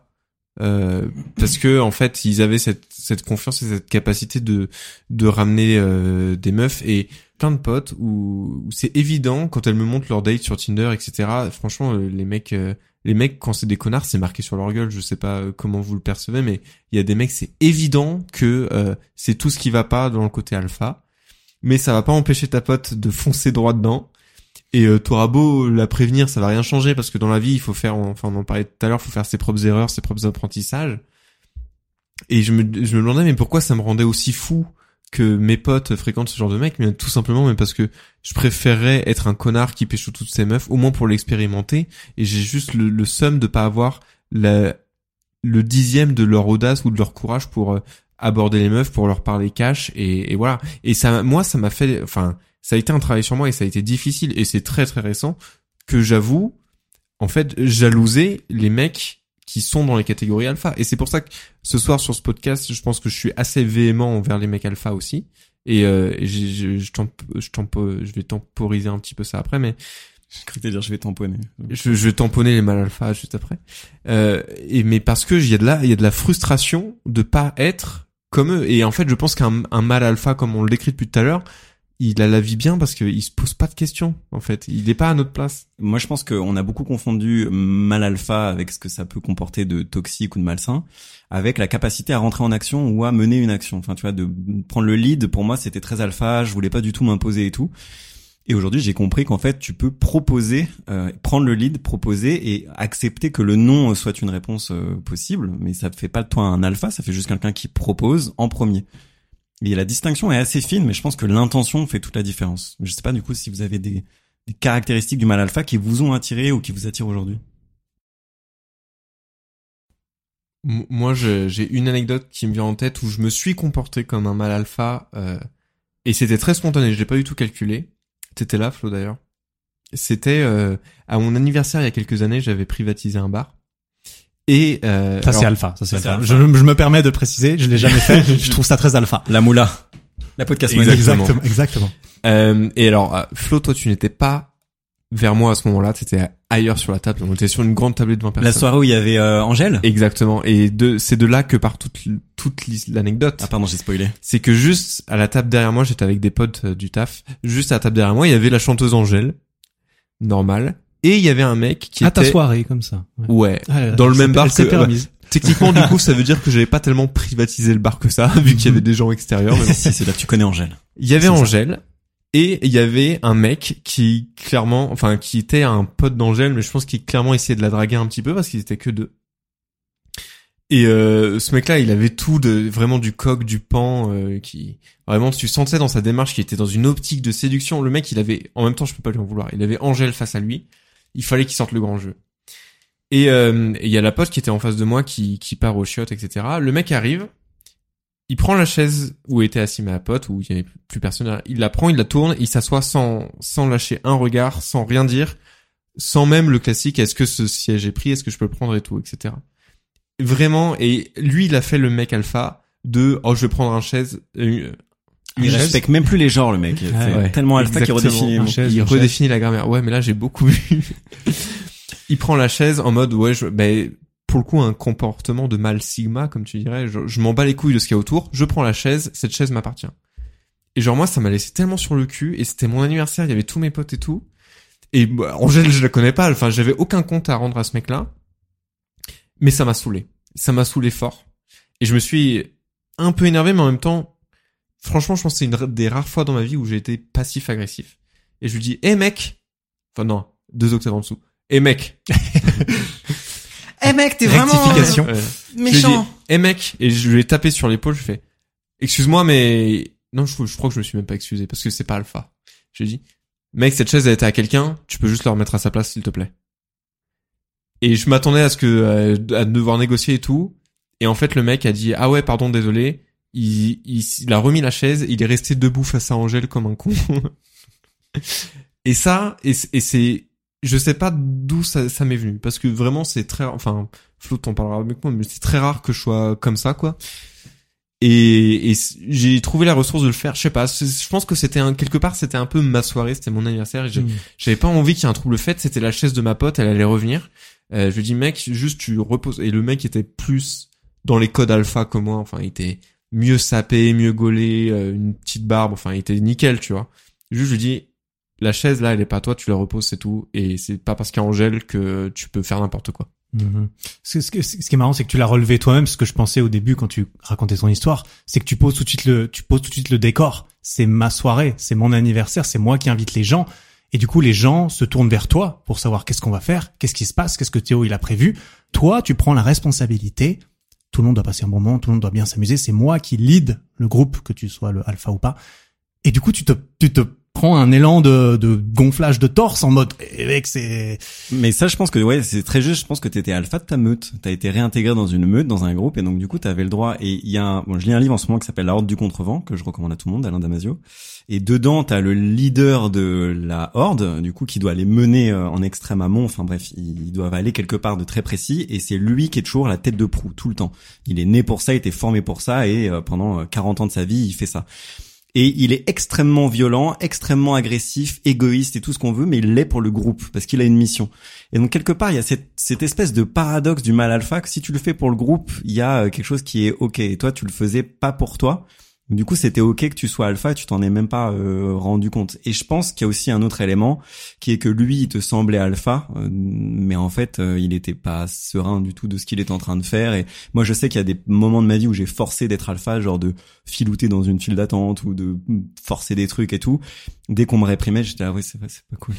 Parce que en fait ils avaient cette confiance et cette capacité de ramener des meufs et plein de potes où c'est évident quand elles me montrent leur date sur Tinder etc. Franchement les mecs quand c'est des connards c'est marqué sur leur gueule. Je sais pas comment vous le percevez mais il y a des mecs c'est évident que c'est tout ce qui va pas dans le côté alpha mais ça va pas empêcher ta pote de foncer droit dedans. Et t'auras beau la prévenir, ça va rien changer parce que dans la vie, il faut faire, enfin on en parlait tout à l'heure, il faut faire ses propres erreurs, ses propres apprentissages. Et je me demandais mais pourquoi ça me rendait aussi fou que mes potes fréquentent ce genre de mec, mais tout simplement mais parce que je préférerais être un connard qui pécho toutes ces meufs, au moins pour l'expérimenter. Et j'ai juste le seum de pas avoir le 10e de leur audace ou de leur courage pour aborder les meufs, pour leur parler cash et voilà. Et ça, moi, ça m'a fait, enfin. Ça a été un travail sur moi et ça a été difficile et c'est très très récent que j'avoue, en fait, jalouser les mecs qui sont dans les catégories alpha. Et c'est pour ça que ce soir sur ce podcast, je pense que je suis assez véhément envers les mecs alpha aussi. Et je vais temporiser un petit peu ça après, mais j'ai cru te dire je vais tamponner. Je vais tamponner les mâles alpha juste après. Mais parce que il y a de la frustration de pas être comme eux. Et en fait, je pense qu'un mâle alpha, comme on le décrit depuis tout à l'heure, il a la vie bien parce qu'il se pose pas de questions, en fait. Il est pas à notre place. Moi, je pense qu'on a beaucoup confondu mal alpha avec ce que ça peut comporter de toxique ou de malsain, avec la capacité à rentrer en action ou à mener une action. Enfin, tu vois, de prendre le lead, pour moi, c'était très alpha, je voulais pas du tout m'imposer et tout. Et aujourd'hui, j'ai compris qu'en fait, tu peux proposer, prendre le lead, proposer et accepter que le non soit une réponse possible, mais ça fait pas de toi un alpha, ça fait juste quelqu'un qui propose en premier. Et la distinction est assez fine, mais je pense que l'intention fait toute la différence. Je sais pas du coup si vous avez des caractéristiques du mâle alpha qui vous ont attiré ou qui vous attirent aujourd'hui. Moi, j'ai une anecdote qui me vient en tête où je me suis comporté comme un mâle alpha et c'était très spontané. Je l'ai pas du tout calculé. T'étais là, Flo, d'ailleurs. C'était à mon anniversaire il y a quelques années, j'avais privatisé un bar. Et ça c'est alpha, ça c'est alpha. Je me permets de préciser, je l'ai jamais fait, je trouve ça très alpha. La moula. La podcast money. Exactement. Et alors Flo, toi tu n'étais pas vers moi à ce moment-là, t'étais ailleurs sur la table, on était sur une grande tablée de 20 personnes. La soirée où il y avait Angèle. Exactement. Et c'est de là que part toute l'anecdote. Ah pardon, j'ai spoilé. C'est que juste à la table derrière moi, j'étais avec des potes du taf, juste à la table derrière moi, il y avait la chanteuse Angèle, normale, et il y avait un mec qui à était... ta soirée, comme ça. Ouais. Dans le même bar que... permise. Techniquement, du coup, ça veut dire que j'avais pas tellement privatisé le bar que ça, vu qu'il y avait des gens extérieurs. Mais bon. Si, c'est là que tu connais Angèle. Il y avait Angèle, et il y avait un mec qui clairement, enfin, qui était un pote d'Angèle, mais je pense qu'il clairement essayait de la draguer un petit peu parce qu'ils étaient que deux. Et ce mec-là, il avait tout vraiment du coq, du pan, qui vraiment tu sentais dans sa démarche qu'il était dans une optique de séduction. Le mec, il avait, en même temps, je peux pas lui en vouloir, il avait Angèle face à lui. Il fallait qu'il sorte le grand jeu. Et il y a la pote qui était en face de moi qui part aux chiottes, etc. Le mec arrive, il prend la chaise où était assis ma pote, où il y avait plus personne. Il la prend, il la tourne, il s'assoit sans lâcher un regard, sans rien dire, sans même le classique. Est-ce que ce siège est pris? Est-ce que je peux le prendre et tout, etc. Vraiment. Et lui, il a fait le mec alpha de je vais prendre il respecte même plus les genres, le mec. C'est tellement alpha qu'il redéfinit. Il redéfinit la grammaire. Ouais, mais là, j'ai beaucoup vu. Il prend la chaise en mode, pour le coup, un comportement de mâle sigma, comme tu dirais. Je m'en bats les couilles de ce qu'il y a autour. Je prends la chaise. Cette chaise m'appartient. Et genre, moi, ça m'a laissé tellement sur le cul. Et c'était mon anniversaire. Il y avait tous mes potes et tout. Et Angèle, je la connais pas. Enfin, j'avais aucun compte à rendre à ce mec-là. Mais ça m'a saoulé. Ça m'a saoulé fort. Et je me suis un peu énervé, mais en même temps, franchement, je pense que c'est une des rares fois dans ma vie où j'ai été passif-agressif. Et je lui dis, mec. Enfin, non, 2 octaves en dessous. Mec. Mec, t'es vraiment rectification. Méchant. Je lui ai dit, mec. Et je lui ai tapé sur l'épaule, je fais, excuse-moi, mais, non, je crois que je me suis même pas excusé parce que c'est pas alpha. Je lui ai dit, mec, cette chaise, elle était à quelqu'un, tu peux juste la remettre à sa place, s'il te plaît. Et je m'attendais à à devoir négocier et tout. Et en fait, le mec a dit, ah ouais, pardon, désolé. Il a remis la chaise, il est resté debout face à Angèle comme un con. Et c'est, je sais pas d'où ça m'est venu. Parce que vraiment, c'est très, enfin, Flo t'en parlera avec moi, mais c'est très rare que je sois comme ça, quoi. Et j'ai trouvé la ressource de le faire. Je sais pas, je pense que quelque part, c'était un peu ma soirée, c'était mon anniversaire et j'avais pas envie qu'il y ait un trouble fait. C'était la chaise de ma pote, elle allait revenir. Je lui dis, mec, juste tu reposes. Et le mec était plus dans les codes alpha que moi. Enfin, il était mieux sapé, mieux gaulé, une petite barbe. Enfin, il était nickel, tu vois. Juste, je lui dis, la chaise là, elle est pas à toi, tu la reposes, c'est tout. Et c'est pas parce qu'il y a Angèle que tu peux faire n'importe quoi. Mm-hmm. Ce qui est marrant, c'est que tu l'as relevé toi-même. Ce que je pensais au début quand tu racontais ton histoire, c'est que tu poses tout de suite le décor. C'est ma soirée, c'est mon anniversaire, c'est moi qui invite les gens. Et du coup, les gens se tournent vers toi pour savoir qu'est-ce qu'on va faire, qu'est-ce qui se passe, qu'est-ce que Théo il a prévu. Toi, tu prends la responsabilité. Tout le monde doit passer un bon moment, tout le monde doit bien s'amuser. C'est moi qui lead le groupe, que tu sois le alpha ou pas. Et du coup, tu te prends un élan de gonflage de torse en mode mec, c'est... Mais ça, je pense que c'est très juste. Je pense que t'étais alpha de ta meute. T'as été réintégré dans une meute, dans un groupe, et donc du coup, t'avais le droit. Et il y a je lis un livre en ce moment qui s'appelle La Horde du Contrevent, que je recommande à tout le monde, d'Alain Damasio. Et dedans, t'as le leader de la Horde, du coup, qui doit les mener en extrême amont. Enfin bref, ils doivent aller quelque part de très précis, et c'est lui qui est toujours la tête de proue tout le temps. Il est né pour ça, il était formé pour ça, et pendant 40 ans de sa vie, il fait ça. Et il est extrêmement violent, extrêmement agressif, égoïste et tout ce qu'on veut, mais il l'est pour le groupe, parce qu'il a une mission. Et donc quelque part, il y a cette espèce de paradoxe du mâle alpha, que si tu le fais pour le groupe, il y a quelque chose qui est ok. Et toi, tu le faisais pas pour toi. Du coup, c'était ok que tu sois alpha, tu t'en es même pas rendu compte. Et je pense qu'il y a aussi un autre élément, qui est que lui, il te semblait alpha, mais en fait, il était pas serein du tout de ce qu'il était en train de faire. Et moi, je sais qu'il y a des moments de ma vie où j'ai forcé d'être alpha, genre de filouter dans une file d'attente ou de forcer des trucs et tout. Dès qu'on me réprimait, j'étais oui, c'est pas cool.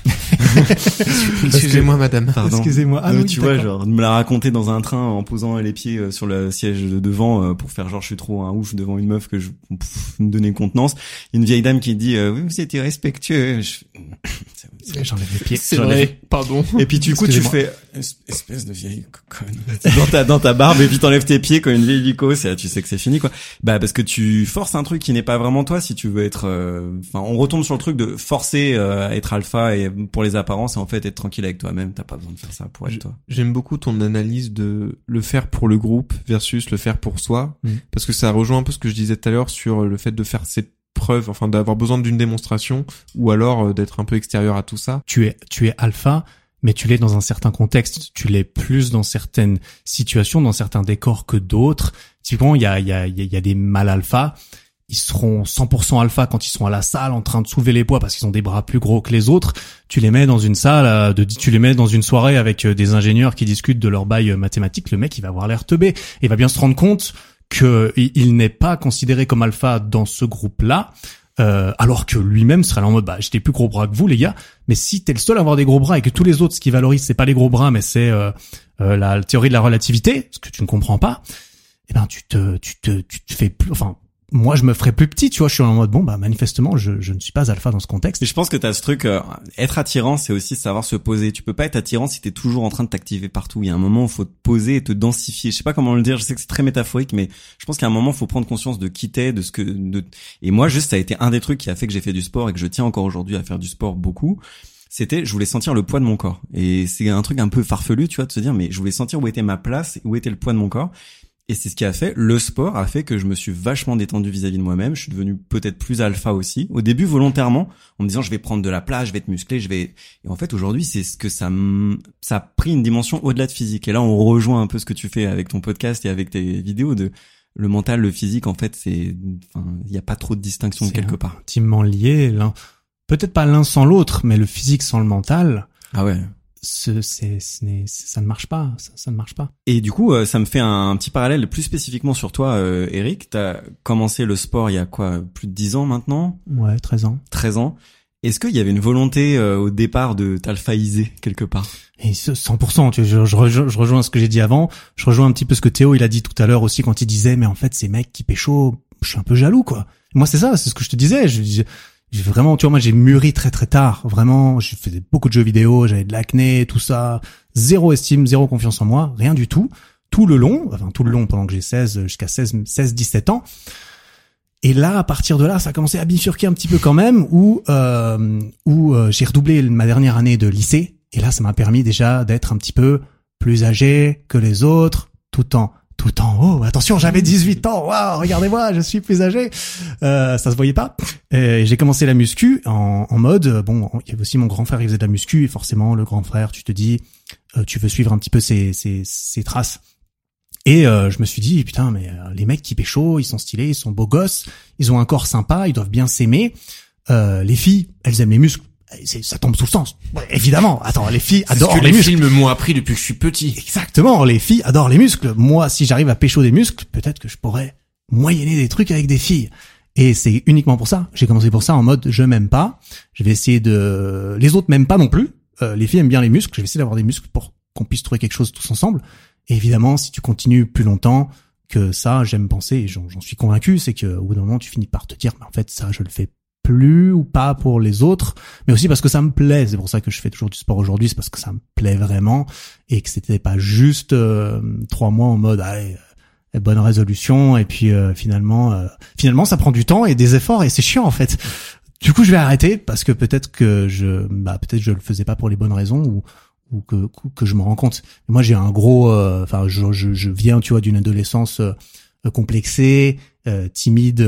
Excusez-moi, madame. Pardon. Excusez-moi. Ah oui, tu vois, genre de me la raconter dans un train en posant les pieds sur le siège de devant pour faire genre je suis trop un ouf devant une meuf que je me donnais contenance. Une vieille dame qui dit oui, vous êtes irrespectueux. J'enlève les pieds. C'est vrai. Pardon. Et puis du coup, tu fais espèce de vieille coconne dans ta barbe, et puis t'enlèves tes pieds comme une vieille vicose, et là, tu sais que c'est fini, quoi. Bah, parce que tu forces un truc qui n'est pas vraiment toi, si tu veux être, enfin, on retombe sur le truc de forcer à être alpha et pour les apparences, et en fait, être tranquille avec toi-même, t'as pas besoin de faire ça pour être toi. J'aime beaucoup ton analyse de le faire pour le groupe versus le faire pour soi, parce que ça rejoint un peu ce que je disais tout à l'heure sur le fait de faire cette preuve, enfin d'avoir besoin d'une démonstration, ou alors d'être un peu extérieur à tout ça. Tu es alpha, mais tu l'es dans un certain contexte. Tu l'es plus dans certaines situations, dans certains décors que d'autres. Typiquement, il y a des mâles alpha. Ils seront 100% alpha quand ils sont à la salle en train de soulever les poids parce qu'ils ont des bras plus gros que les autres. Tu les mets dans une salle, tu les mets dans une soirée avec des ingénieurs qui discutent de leur bail mathématique. Le mec, il va avoir l'air teubé. Il va bien se rendre compte que il n'est pas considéré comme alpha dans ce groupe-là, alors que lui-même serait là en mode bah j'ai des plus gros bras que vous les gars, mais si t'es le seul à avoir des gros bras et que tous les autres ce qui valorise c'est pas les gros bras mais c'est la théorie de la relativité, ce que tu ne comprends pas, eh ben tu te fais plus, enfin moi je me ferais plus petit, tu vois, je suis en mode bon bah manifestement je ne suis pas alpha dans ce contexte. Et je pense que t'as ce truc, être attirant c'est aussi savoir se poser. Tu peux pas être attirant si t'es toujours en train de t'activer partout. Il y a un moment où il faut te poser et te densifier. Je sais pas comment le dire, je sais que c'est très métaphorique, mais je pense qu'à un moment il faut prendre conscience de qui t'es, et moi juste ça a été un des trucs qui a fait que j'ai fait du sport et que je tiens encore aujourd'hui à faire du sport beaucoup. C'était, je voulais sentir le poids de mon corps. Et c'est un truc un peu farfelu, tu vois, de se dire, mais je voulais sentir où était ma place et où était le poids de mon corps. Et c'est ce qui a fait, le sport a fait que je me suis vachement détendu vis-à-vis de moi-même. Je suis devenu peut-être plus alpha aussi. Au début, volontairement, en me disant, je vais prendre de la place, je vais être musclé, et en fait, aujourd'hui, c'est ce que ça a pris une dimension au-delà de physique. Et là, on rejoint un peu ce que tu fais avec ton podcast et avec tes vidéos le mental, le physique, en fait, il y a pas trop de distinction quelque part. Intimement lié, peut-être pas l'un sans l'autre, mais le physique sans le mental. Ah ouais. Ça ne marche pas, ça ne marche pas. Et du coup, ça me fait un petit parallèle plus spécifiquement sur toi, Eric. T'as commencé le sport il y a quoi, plus de 10 ans maintenant? Ouais, 13 ans. 13 ans. Est-ce qu'il y avait une volonté au départ de t'alphaïser quelque part? Et 100%, je rejoins ce que j'ai dit avant, je rejoins un petit peu ce que Théo il a dit tout à l'heure aussi quand il disait mais en fait ces mecs qui pécho, je suis un peu jaloux quoi. Moi c'est ce que je te disais, j'ai vraiment, tu vois, moi j'ai mûri très très tard, vraiment, j'ai fait beaucoup de jeux vidéo, j'avais de l'acné, tout ça, zéro estime, zéro confiance en moi, rien du tout, tout le long pendant que j'ai 17 ans. Et là, à partir de là, ça a commencé à bifurquer un petit peu quand même, où j'ai redoublé ma dernière année de lycée, et là ça m'a permis déjà d'être un petit peu plus âgé que les autres, tout en haut. Attention, j'avais 18 ans. Waouh, regardez-moi, je suis plus âgé. Ça se voyait pas. Et j'ai commencé la muscu en mode bon, il y avait aussi mon grand frère, il faisait de la muscu et forcément le grand frère, tu te dis tu veux suivre un petit peu ses traces. Et je me suis dit putain mais les mecs qui pécho, ils sont stylés, ils sont beaux gosses, ils ont un corps sympa, ils doivent bien s'aimer. Les filles, elles aiment les muscles. Ça tombe sous le sens. Ouais, évidemment. Attends, les filles adorent les muscles. C'est ce que les films m'ont appris depuis que je suis petit. Exactement. Les filles adorent les muscles. Moi, si j'arrive à pécho des muscles, peut-être que je pourrais moyenner des trucs avec des filles. Et c'est uniquement pour ça. J'ai commencé pour ça en mode je m'aime pas. Je vais essayer les autres m'aiment pas non plus. Les filles aiment bien les muscles. Je vais essayer d'avoir des muscles pour qu'on puisse trouver quelque chose tous ensemble. Et évidemment, si tu continues plus longtemps que ça, j'aime penser, et j'en suis convaincu, c'est qu'au bout d'un moment, tu finis par te dire, mais en fait, ça, je le fais plus ou pas pour les autres, mais aussi parce que ça me plaît. C'est pour ça que je fais toujours du sport aujourd'hui, c'est parce que ça me plaît vraiment et que c'était pas juste 3 mois en mode allez, bonne résolution et puis finalement ça prend du temps et des efforts et c'est chiant en fait. Du coup, je vais arrêter parce que peut-être que je le faisais pas pour les bonnes raisons ou que je me rends compte. Moi, j'ai un gros je viens, tu vois, d'une adolescence complexée, timide,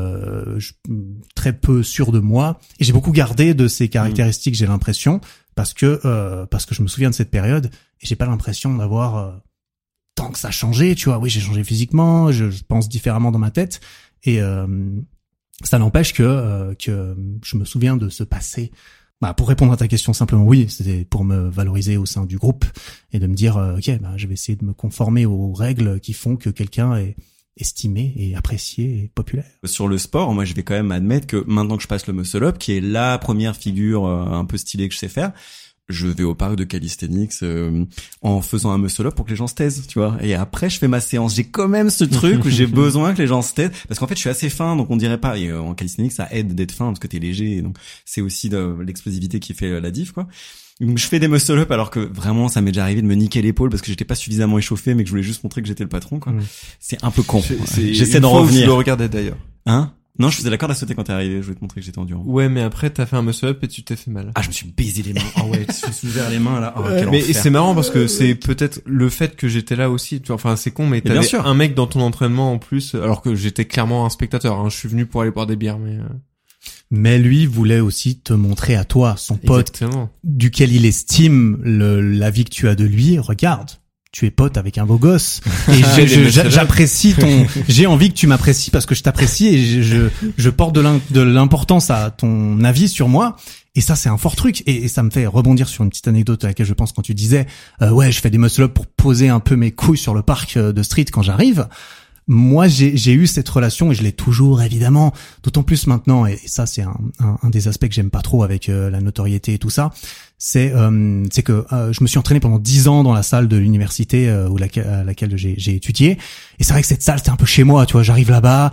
très peu sûr de moi, et j'ai beaucoup gardé de ces caractéristiques, j'ai l'impression, parce que je me souviens de cette période et j'ai pas l'impression d'avoir tant que ça a changé, tu vois. Oui, j'ai changé physiquement, je pense différemment dans ma tête, et ça n'empêche que je me souviens de ce passé. Pour répondre à ta question simplement, oui, c'était pour me valoriser au sein du groupe et de me dire je vais essayer de me conformer aux règles qui font que quelqu'un est estimé et apprécié et populaire. Sur le sport, moi je vais quand même admettre que maintenant que je passe le muscle up, qui est la première figure un peu stylée que je sais faire, je vais au parc de calisthenics en faisant un muscle up pour que les gens se taisent, tu vois. Et après, je fais ma séance. J'ai quand même ce truc où j'ai besoin que les gens se taisent, parce qu'en fait, je suis assez fin, donc on dirait pas. Et en calisthenics, ça aide d'être fin parce que t'es léger, et donc c'est aussi l'explosivité qui fait la diff, quoi. Donc je fais des muscle up alors que vraiment ça m'est déjà arrivé de me niquer l'épaule parce que j'étais pas suffisamment échauffé, mais que je voulais juste montrer que j'étais le patron, quoi. C'est un peu con. J'essaie d'en revenir. Je le regardais d'ailleurs. Hein? Non, je faisais la corde à sauter quand t'es arrivé, je voulais te montrer que j'étais endurant. Ouais, mais après t'as fait un muscle up et tu t'es fait mal. Ah, je me suis baisé les mains. Ah ouais, tu suis ouvert les mains là. Oh, quel mais enfer. c'est marrant parce que c'est peut-être le fait que j'étais là aussi. Tu vois, enfin c'est con, mais bien t'avais sûr. un mec dans ton entraînement en plus, alors que j'étais clairement un spectateur. Hein. Je suis venu pour aller boire des bières, Mais lui voulait aussi te montrer à toi, son pote, Exactement. duquel il estime la vie que tu as de lui. Regarde, tu es pote avec un beau gosse. Et j'apprécie j'ai envie que tu m'apprécies parce que je t'apprécie et je porte de l'importance à ton avis sur moi. Et ça, c'est un fort truc. Et ça me fait rebondir sur une petite anecdote à laquelle je pense quand tu disais, ouais, je fais des muscle-up pour poser un peu mes couilles sur le parc de street quand j'arrive. Moi, j'ai eu cette relation et je l'ai toujours, évidemment. D'autant plus maintenant, et ça, c'est un des aspects que j'aime pas trop avec la notoriété et tout ça, c'est que je me suis entraîné pendant 10 ans dans la salle de l'université à laquelle j'ai étudié. Et c'est vrai que cette salle, c'était un peu chez moi, tu vois. J'arrive là-bas,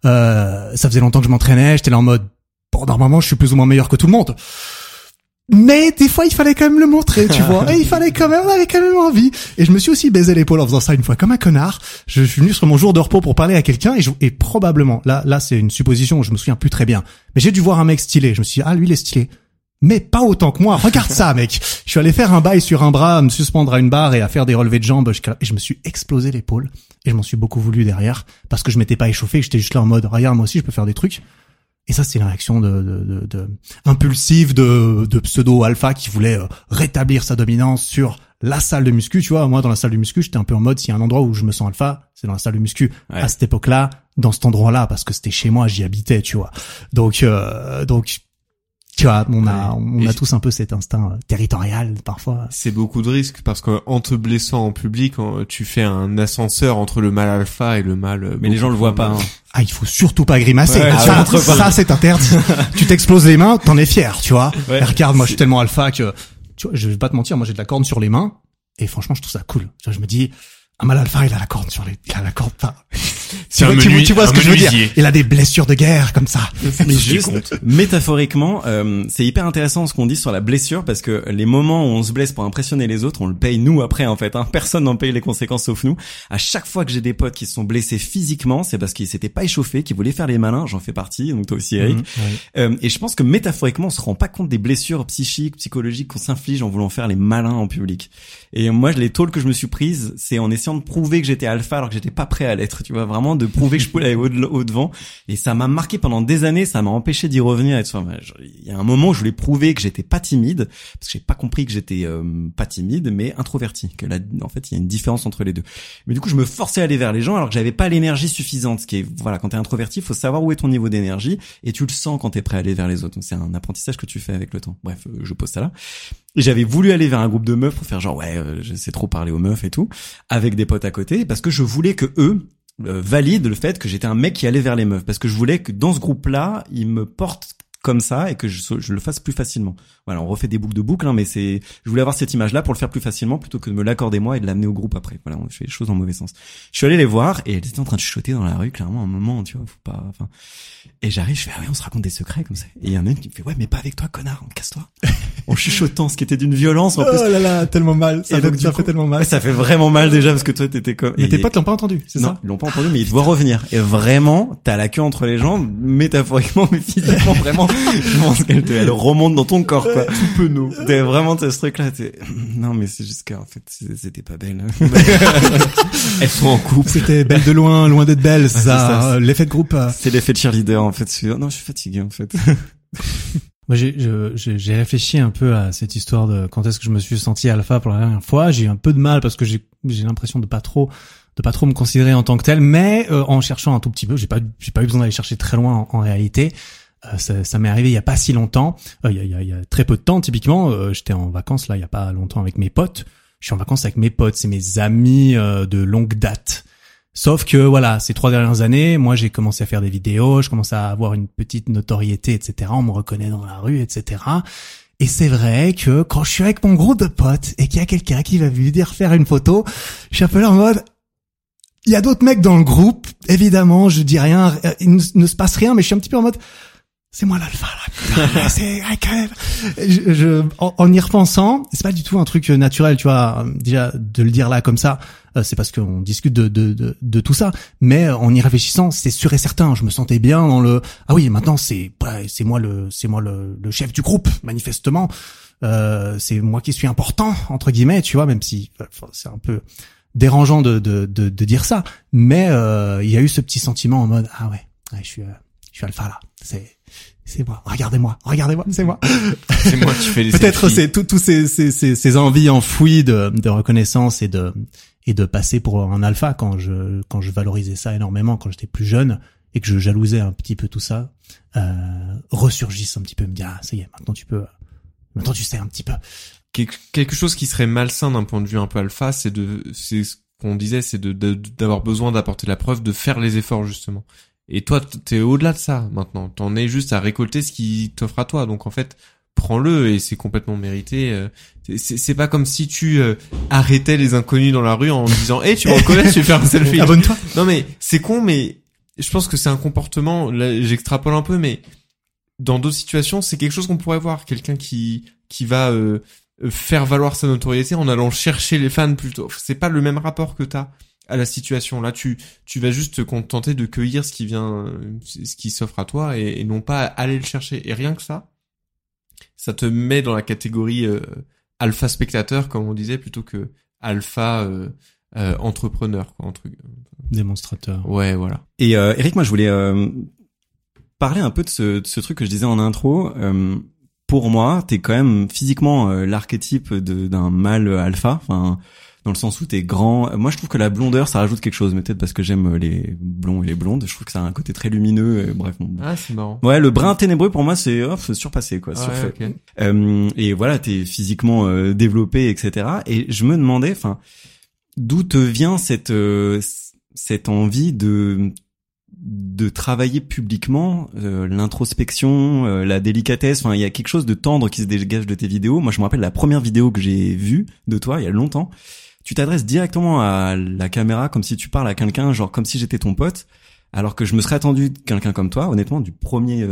ça faisait longtemps que je m'entraînais, j'étais là en mode, bon, normalement, je suis plus ou moins meilleur que tout le monde. Mais des fois, il fallait quand même le montrer, tu vois. Et on avait quand même envie. Et je me suis aussi baisé l'épaule en faisant ça une fois, comme un connard. Je suis venu sur mon jour de repos pour parler à quelqu'un et probablement, là, c'est une supposition, je me souviens plus très bien. Mais j'ai dû voir un mec stylé. Je me suis dit, ah, lui, il est stylé. Mais pas autant que moi. Regarde ça, mec. Je suis allé faire un bail sur un bras, me suspendre à une barre et à faire des relevés de jambes. Et je me suis explosé l'épaule. Et je m'en suis beaucoup voulu derrière parce que je m'étais pas échauffé, que j'étais juste là en mode, regarde, moi aussi, je peux faire des trucs. Et ça, c'est une réaction impulsive de pseudo alpha qui voulait rétablir sa dominance sur la salle de muscu. Tu vois, moi, dans la salle de muscu, j'étais un peu en mode, s'il y a un endroit où je me sens alpha, c'est dans la salle de muscu. Ouais. À cette époque-là, dans cet endroit-là, parce que c'était chez moi, j'y habitais, tu vois. Donc, tu vois, on a tous un peu cet instinct territorial parfois. C'est beaucoup de risques parce qu'en te blessant en public, tu fais un ascenseur entre le mal alpha et le mal. Mais les gens le voient pas. Hein. Ah, il faut surtout pas grimacer. Ouais, ça c'est interdit. Tu t'exploses les mains, t'en es fier, tu vois. Ouais, et regarde, moi je suis tellement alpha que, tu vois, je vais pas te mentir, moi j'ai de la corne sur les mains et franchement je trouve ça cool. Je me dis, un mal alpha, il a la corne enfin, tu vois ce que je veux dire. Il a des blessures de guerre comme ça. Mais juste, métaphoriquement, c'est hyper intéressant ce qu'on dit sur la blessure parce que les moments où on se blesse pour impressionner les autres, on le paye nous après en fait. Hein. Personne n'en paye les conséquences sauf nous. À chaque fois que j'ai des potes qui se sont blessés physiquement, c'est parce qu'ils s'étaient pas échauffés, qu'ils voulaient faire les malins. J'en fais partie, donc toi aussi Eric. Oui. Et je pense que métaphoriquement, on se rend pas compte des blessures psychiques, psychologiques qu'on s'inflige en voulant faire les malins en public. Et moi, les tôles que je me suis prises, c'est en essayant de prouver que j'étais alpha alors que j'étais pas prêt à l'être. Tu vois, vraiment de prouver que je pouvais aller au devant. Et ça m'a marqué pendant des années. Ça m'a empêché d'y revenir. Il y a un moment où je voulais prouver que j'étais pas timide, parce que j'ai pas compris que j'étais pas timide, mais introverti. Que là, en fait, il y a une différence entre les deux. Mais du coup, je me forçais à aller vers les gens alors que j'avais pas l'énergie suffisante. Ce qui est, voilà, quand t'es introverti, il faut savoir où est ton niveau d'énergie et tu le sens quand t'es prêt à aller vers les autres. Donc c'est un apprentissage que tu fais avec le temps. Bref, je pose ça là. Et j'avais voulu aller vers un groupe de meufs pour faire genre je sais trop parler aux meufs et tout, avec des potes à côté, parce que je voulais que eux valident le fait que j'étais un mec qui allait vers les meufs, parce que je voulais que dans ce groupe-là, ils me portent comme ça et que je le fasse plus facilement. Voilà, on refait des boucles de boucles, hein, mais je voulais avoir cette image-là pour le faire plus facilement plutôt que de me l'accorder moi et de l'amener au groupe après. Voilà, on fait les choses dans le mauvais sens. Je suis allé les voir et elles étaient en train de chuchoter dans la rue, clairement, à un moment, tu vois, faut pas, enfin. Et j'arrive, je fais, ah oui, on se raconte des secrets comme ça. Et il y en a une qui me fait, ouais, mais pas avec toi, connard, casse-toi. En chuchotant, ce qui était d'une violence, en plus. Oh là là, tellement mal. Ça fait tellement mal. Ouais, ça fait vraiment mal déjà parce que toi, t'étais comme... Mais tes potes l'ont pas entendu, c'est ça? Non, ils l'ont pas entendu, mais ils te voient revenir. Et vraiment, t'as la queue entre les jambes, métaphoriquement, mais physiquement, vraiment, je pense qu'elle remonte dans ton corps, quoi. Tout penaud. T'es vraiment, ce truc-là, non, mais c'est juste qu'en fait, c'était pas belle. Elles sont en couple. C'était belle de loin d'être belle, ça. L'effet de groupe. C'est l'effet de cheerleader, en fait. Non, je suis fatigué, en fait. Moi, j'ai réfléchi un peu à cette histoire de quand est-ce que je me suis senti alpha pour la dernière fois. J'ai eu un peu de mal parce que j'ai l'impression de pas trop me considérer en tant que tel, mais en cherchant un tout petit peu, j'ai pas eu besoin d'aller chercher très loin en réalité. Ça m'est arrivé il y a pas si longtemps, il y a très peu de temps typiquement, j'étais en vacances là il y a pas longtemps avec mes potes. Je suis en vacances avec mes potes, c'est mes amis de longue date. Sauf que voilà, ces 3 dernières années, moi j'ai commencé à faire des vidéos, je commence à avoir une petite notoriété, etc. On me reconnaît dans la rue, etc. Et c'est vrai que quand je suis avec mon groupe de potes et qu'il y a quelqu'un qui va venir faire une photo, je suis un peu là en mode, il y a d'autres mecs dans le groupe, évidemment, je dis rien, il ne se passe rien, mais je suis un petit peu en mode, c'est moi l'alpha là, putain, c'est quand même. En y repensant, c'est pas du tout un truc naturel, tu vois, déjà de le dire là comme ça, c'est parce qu'on discute de tout ça, mais en y réfléchissant, c'est sûr et certain, je me sentais bien dans le oui, maintenant c'est moi le chef du groupe manifestement. C'est moi qui suis important entre guillemets, tu vois, même si c'est un peu dérangeant de dire ça, mais il y a eu ce petit sentiment en mode je suis alpha là, c'est moi, regardez-moi, c'est moi. C'est moi qui fais les Peut-être selfies. c'est tous ces envies enfouies de reconnaissance et de passer pour un alpha quand je valorisais ça énormément quand j'étais plus jeune et que je jalousais un petit peu tout ça, ressurgissent un petit peu, me dire ça y est, maintenant tu sais un petit peu. Quelque chose qui serait malsain d'un point de vue un peu alpha, c'est ce qu'on disait, c'est d'avoir besoin d'apporter la preuve, de faire les efforts justement. Et toi, t'es au-delà de ça maintenant. T'en es juste à récolter ce qui t'offre à toi. Donc en fait, prends-le et c'est complètement mérité. C'est pas comme si tu arrêtais les inconnus dans la rue en disant « Hey, tu me reconnais, je vais faire un selfie. » Abonne-toi. Non mais c'est con, mais je pense que c'est un comportement. Là, j'extrapole un peu, mais dans d'autres situations, c'est quelque chose qu'on pourrait voir. Quelqu'un qui va faire valoir sa notoriété en allant chercher les fans plutôt. C'est pas le même rapport que t'as à la situation. Là, tu vas juste te contenter de cueillir ce qui s'offre à toi et non pas aller le chercher. Et rien que ça te met dans la catégorie alpha spectateur, comme on disait, plutôt que alpha entrepreneur, quoi, Démonstrateur. Ouais, voilà. Et Eric, moi je voulais parler un peu de ce truc que je disais en intro. Pour moi, t'es quand même physiquement l'archétype d'un mâle alpha. Enfin, dans le sens où t'es grand. Moi, je trouve que la blondeur, ça rajoute quelque chose, mais peut-être parce que j'aime les blonds et les blondes. Je trouve que ça a un côté très lumineux. Bref. Bon. Ah, c'est marrant. Ouais, le brun ténébreux pour moi, c'est surpassé, quoi. Ouais, okay. Et voilà, t'es physiquement développé, etc. Et je me demandais, enfin, d'où te vient cette envie de travailler publiquement, l'introspection, la délicatesse. Enfin, il y a quelque chose de tendre qui se dégage de tes vidéos. Moi, je me rappelle la première vidéo que j'ai vue de toi il y a longtemps. Tu t'adresses directement à la caméra comme si tu parles à quelqu'un, genre comme si j'étais ton pote, alors que je me serais attendu de quelqu'un comme toi, honnêtement, du premier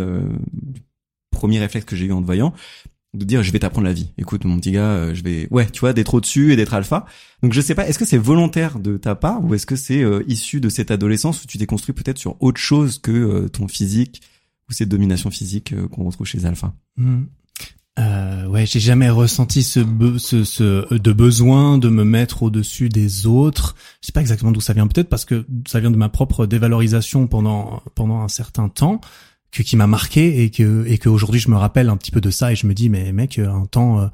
réflexe que j'ai eu en te voyant, de dire je vais t'apprendre la vie. Écoute mon petit gars, tu vois, d'être au-dessus et d'être alpha. Donc je sais pas, est-ce que c'est volontaire de ta part ou est-ce que c'est issu de cette adolescence où tu t'es construit peut-être sur autre chose que ton physique ou cette domination physique qu'on retrouve chez les alphas? J'ai jamais ressenti ce besoin de me mettre au-dessus des autres. Je sais pas exactement d'où ça vient, peut-être parce que ça vient de ma propre dévalorisation pendant un certain temps qui m'a marqué et que aujourd'hui je me rappelle un petit peu de ça et je me dis mais mec, un temps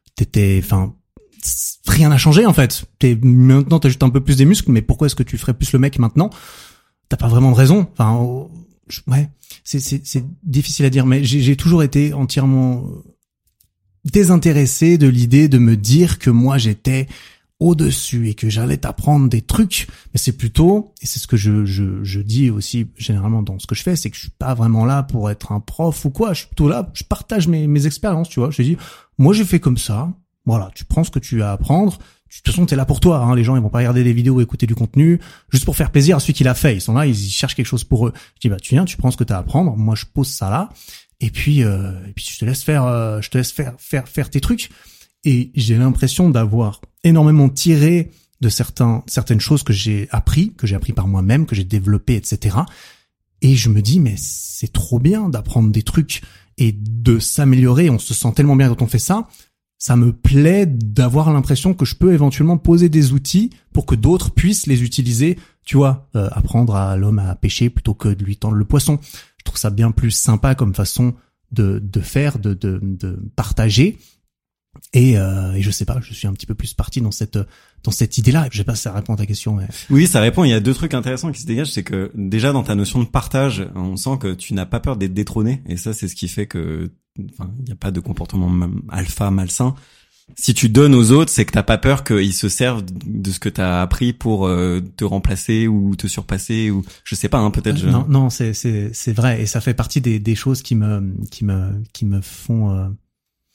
rien n'a changé en fait. Maintenant t'as juste un peu plus des muscles, mais pourquoi est-ce que tu ferais plus le mec maintenant? T'as pas vraiment de raison. Enfin c'est difficile à dire, mais j'ai toujours été entièrement désintéressé de l'idée de me dire que moi j'étais au-dessus et que j'allais t'apprendre des trucs, mais c'est plutôt, et c'est ce que je dis aussi généralement dans ce que je fais, c'est que je suis pas vraiment là pour être un prof ou quoi, je suis plutôt là, je partage mes expériences, tu vois, je dis, moi j'ai fait comme ça, voilà, tu prends ce que tu as à apprendre, de toute façon t'es là pour toi, hein, les gens ils vont pas regarder des vidéos ou écouter du contenu juste pour faire plaisir à celui qui l'a fait, ils sont là, ils cherchent quelque chose pour eux, je dis tu viens, tu prends ce que t'as à apprendre, moi je pose ça là, et puis je te laisse faire tes trucs. Et j'ai l'impression d'avoir énormément tiré de certaines choses que j'ai appris par moi-même, que j'ai développé, etc. Et je me dis, mais c'est trop bien d'apprendre des trucs et de s'améliorer. On se sent tellement bien quand on fait ça. Ça me plaît d'avoir l'impression que je peux éventuellement poser des outils pour que d'autres puissent les utiliser. Tu vois, apprendre à l'homme à pêcher plutôt que de lui tendre le poisson. Je trouve ça bien plus sympa comme façon de faire, de partager. Et je sais pas, je suis un petit peu plus parti dans cette idée-là. Je sais pas si ça répond à ta question. Mais... Oui, ça répond. Il y a deux trucs intéressants qui se dégagent. C'est que déjà dans ta notion de partage, on sent que tu n'as pas peur d'être détrôné. Et ça, c'est ce qui fait que, enfin, il n'y a pas de comportement alpha malsain. Si tu donnes aux autres, c'est que t'as pas peur qu'ils se servent de ce que t'as appris pour te remplacer ou te surpasser ou je sais pas, hein, peut-être. Non, c'est vrai et ça fait partie des choses qui me font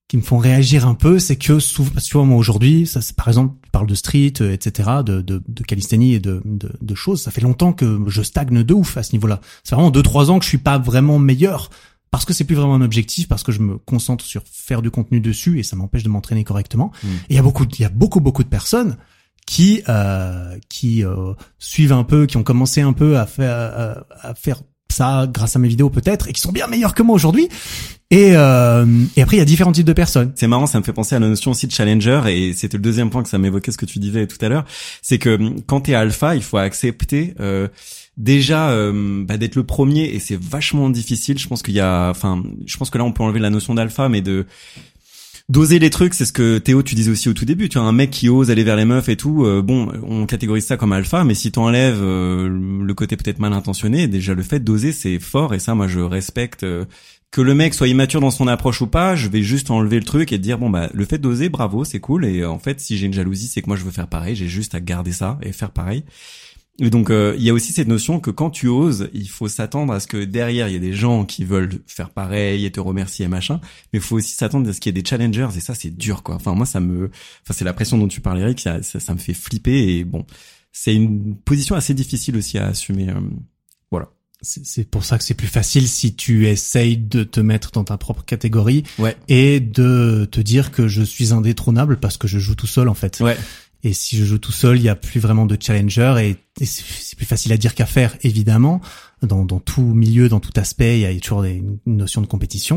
me font réagir un peu, c'est que souvent, parce que tu vois, moi aujourd'hui, ça, c'est, par exemple, tu parles de street, etc., de calisthénie et de choses. Ça fait longtemps que je stagne de ouf à ce niveau-là. C'est vraiment 2-3 ans que je suis pas vraiment meilleur parce que c'est plus vraiment un objectif, parce que je me concentre sur faire du contenu dessus et ça m'empêche de m'entraîner correctement. Et il y a beaucoup de personnes qui suivent un peu, qui ont commencé un peu à faire ça grâce à mes vidéos peut-être et qui sont bien meilleurs que moi aujourd'hui. Et après il y a différents types de personnes. C'est marrant, ça me fait penser à la notion aussi de challenger et c'était le deuxième point que ça m'évoquait ce que tu disais tout à l'heure, c'est que quand t'es alpha, il faut accepter déjà d'être le premier et c'est vachement difficile. Je pense que là on peut enlever la notion d'alpha, mais d'oser les trucs, c'est ce que Théo tu disais aussi au tout début, tu vois, un mec qui ose aller vers les meufs et tout, bon, on catégorise ça comme alpha, mais si t'enlèves le côté peut-être mal intentionné, déjà le fait d'oser c'est fort et ça moi je respecte. Que le mec soit immature dans son approche ou pas, je vais juste enlever le truc et dire bon bah le fait d'oser, bravo, c'est cool, et en fait si j'ai une jalousie c'est que moi je veux faire pareil, j'ai juste à garder ça et faire pareil. Et donc il y a aussi cette notion que quand tu oses, il faut s'attendre à ce que derrière il y ait des gens qui veulent faire pareil et te remercier et machin, mais il faut aussi s'attendre à ce qu'il y ait des challengers et ça c'est dur quoi. Enfin moi c'est la pression dont tu parles Eric, ça me fait flipper et bon, c'est une position assez difficile aussi à assumer. Voilà. C'est pour ça que c'est plus facile si tu essayes de te mettre dans ta propre catégorie ouais. Et de te dire que je suis indétrônable parce que je joue tout seul en fait. Ouais. Et si je joue tout seul, il y a plus vraiment de challenger et c'est plus facile à dire qu'à faire évidemment. Dans tout milieu, dans tout aspect, il y a toujours une notion de compétition.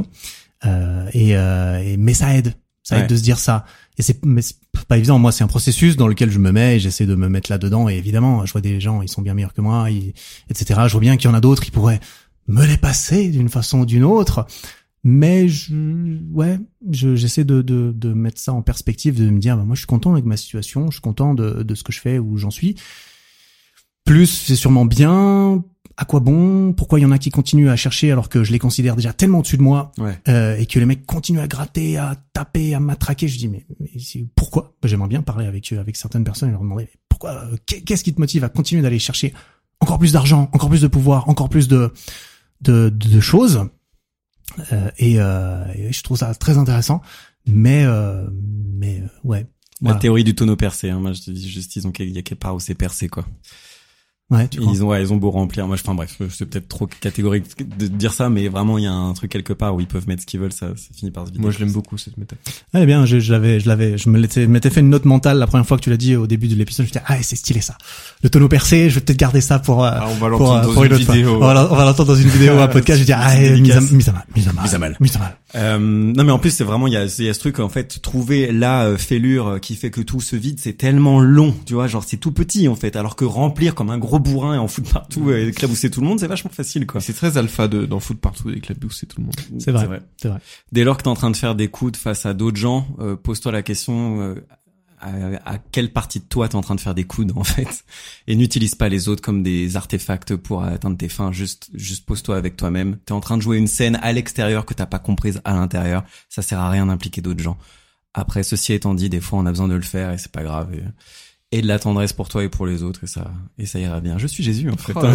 Mais ça aide. Ça aide de se dire ça. Mais c'est pas évident. Moi, c'est un processus dans lequel je me mets et j'essaie de me mettre là-dedans. Et évidemment, je vois des gens, ils sont bien meilleurs que moi, etc. Je vois bien qu'il y en a d'autres qui pourraient me dépasser d'une façon ou d'une autre. Mais j'essaie de mettre ça en perspective, de me dire, bah, moi, je suis content avec ma situation, je suis content de ce que je fais, où j'en suis. Plus, c'est sûrement bien. À quoi bon? Pourquoi il y en a qui continuent à chercher alors que je les considère déjà tellement au-dessus de moi, et que les mecs continuent à gratter, à taper, à matraquer. Je dis mais pourquoi? J'aimerais bien parler avec certaines personnes et leur demander pourquoi, qu'est-ce qui te motive à continuer d'aller chercher encore plus d'argent, encore plus de pouvoir, encore plus de choses. Et je trouve ça très intéressant. Mais ouais. La théorie du tonneau percé, hein. Moi je te dis juste il y a quelque part où c'est percé quoi. Ouais, ils ont beau remplir. Moi, bref, c'est peut-être trop catégorique de dire ça, mais vraiment, il y a un truc quelque part où ils peuvent mettre ce qu'ils veulent, ça finit par se vider. Moi, je l'aime beaucoup, cette méthode. Eh bien, je m'étais fait une note mentale la première fois que tu l'as dit au début de l'épisode. Je me disais, c'est stylé, ça. Le tonneau percé, je vais peut-être garder ça pour, on va l'entendre dans une vidéo. On va l'entendre dans une vidéo, un podcast. Je vais dire, mise à mal. Non, mais en plus, c'est vraiment, il y a ce truc, en fait, trouver la fêlure qui fait que tout se vide, c'est tellement long, tu vois, genre, c'est tout petit, en fait, alors que remplir comme un gros bourrin et en foutre partout et éclabousser tout le monde, c'est vachement facile quoi. C'est très alpha d'en foutre partout et éclabousser tout le monde. C'est vrai. Dès lors que t'es en train de faire des coudes face à d'autres gens, pose-toi la question à quelle partie de toi t'es en train de faire des coudes en fait, et n'utilise pas les autres comme des artefacts pour atteindre tes fins. Juste pose-toi avec toi-même. T'es en train de jouer une scène à l'extérieur que t'as pas comprise à l'intérieur. Ça sert à rien d'impliquer d'autres gens. Après, ceci étant dit, des fois on a besoin de le faire et c'est pas grave. Et de la tendresse pour toi et pour les autres et ça ira bien. Je suis Jésus en fait. Oh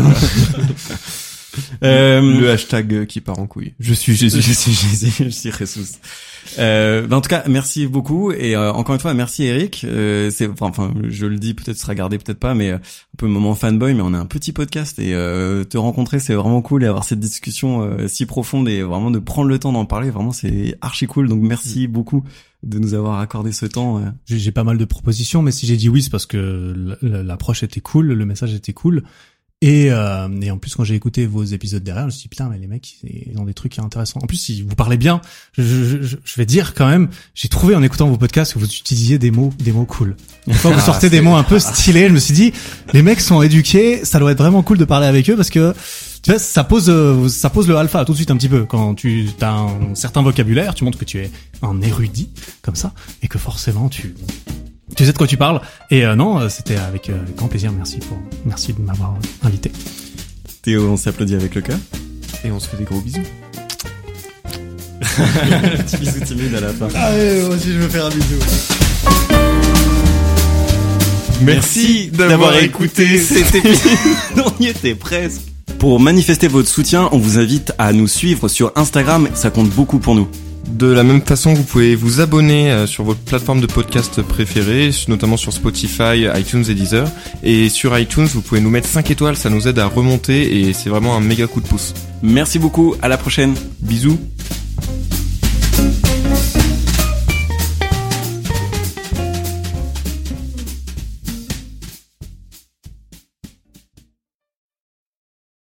le hashtag qui part en couille. Je suis Jésus, je suis Jesus. En tout cas, merci beaucoup et encore une fois merci Eric. Enfin je le dis, peut-être sera gardé, peut-être pas, mais un peu moment fanboy, mais on a un petit podcast et te rencontrer c'est vraiment cool et avoir cette discussion si profonde et vraiment de prendre le temps d'en parler, vraiment c'est archi cool. Donc merci beaucoup de nous avoir accordé ce temps. J'ai pas mal de propositions, mais si j'ai dit oui, c'est parce que l'approche était cool, le message était cool. Et en plus, quand j'ai écouté vos épisodes derrière, je me suis dit, putain, mais les mecs, ils ont des trucs intéressants. En plus, si vous parlez bien, je vais dire quand même, j'ai trouvé en écoutant vos podcasts que vous utilisiez des mots cool. Une fois que vous sortez des mots un peu stylés, je me suis dit, les mecs sont éduqués, ça doit être vraiment cool de parler avec eux parce que, tu vois, ça pose le alpha tout de suite un petit peu. Quand tu as un certain vocabulaire, tu montres que tu es un érudit, comme ça, et que forcément tu sais de quoi tu parles. Et non, c'était avec grand plaisir. Merci de m'avoir invité. Théo, on s'applaudit avec le cœur. Et on se fait des gros bisous. Petit bisou timide à la fin. Allez, moi aussi je veux faire un bisou. Merci d'avoir écouté cet épisode. On y était presque. Pour manifester votre soutien, on vous invite à nous suivre sur Instagram, ça compte beaucoup pour nous. De la même façon, vous pouvez vous abonner sur votre plateforme de podcast préférée, notamment sur Spotify, iTunes et Deezer. Et sur iTunes, vous pouvez nous mettre 5 étoiles, ça nous aide à remonter et c'est vraiment un méga coup de pouce. Merci beaucoup, à la prochaine. Bisous.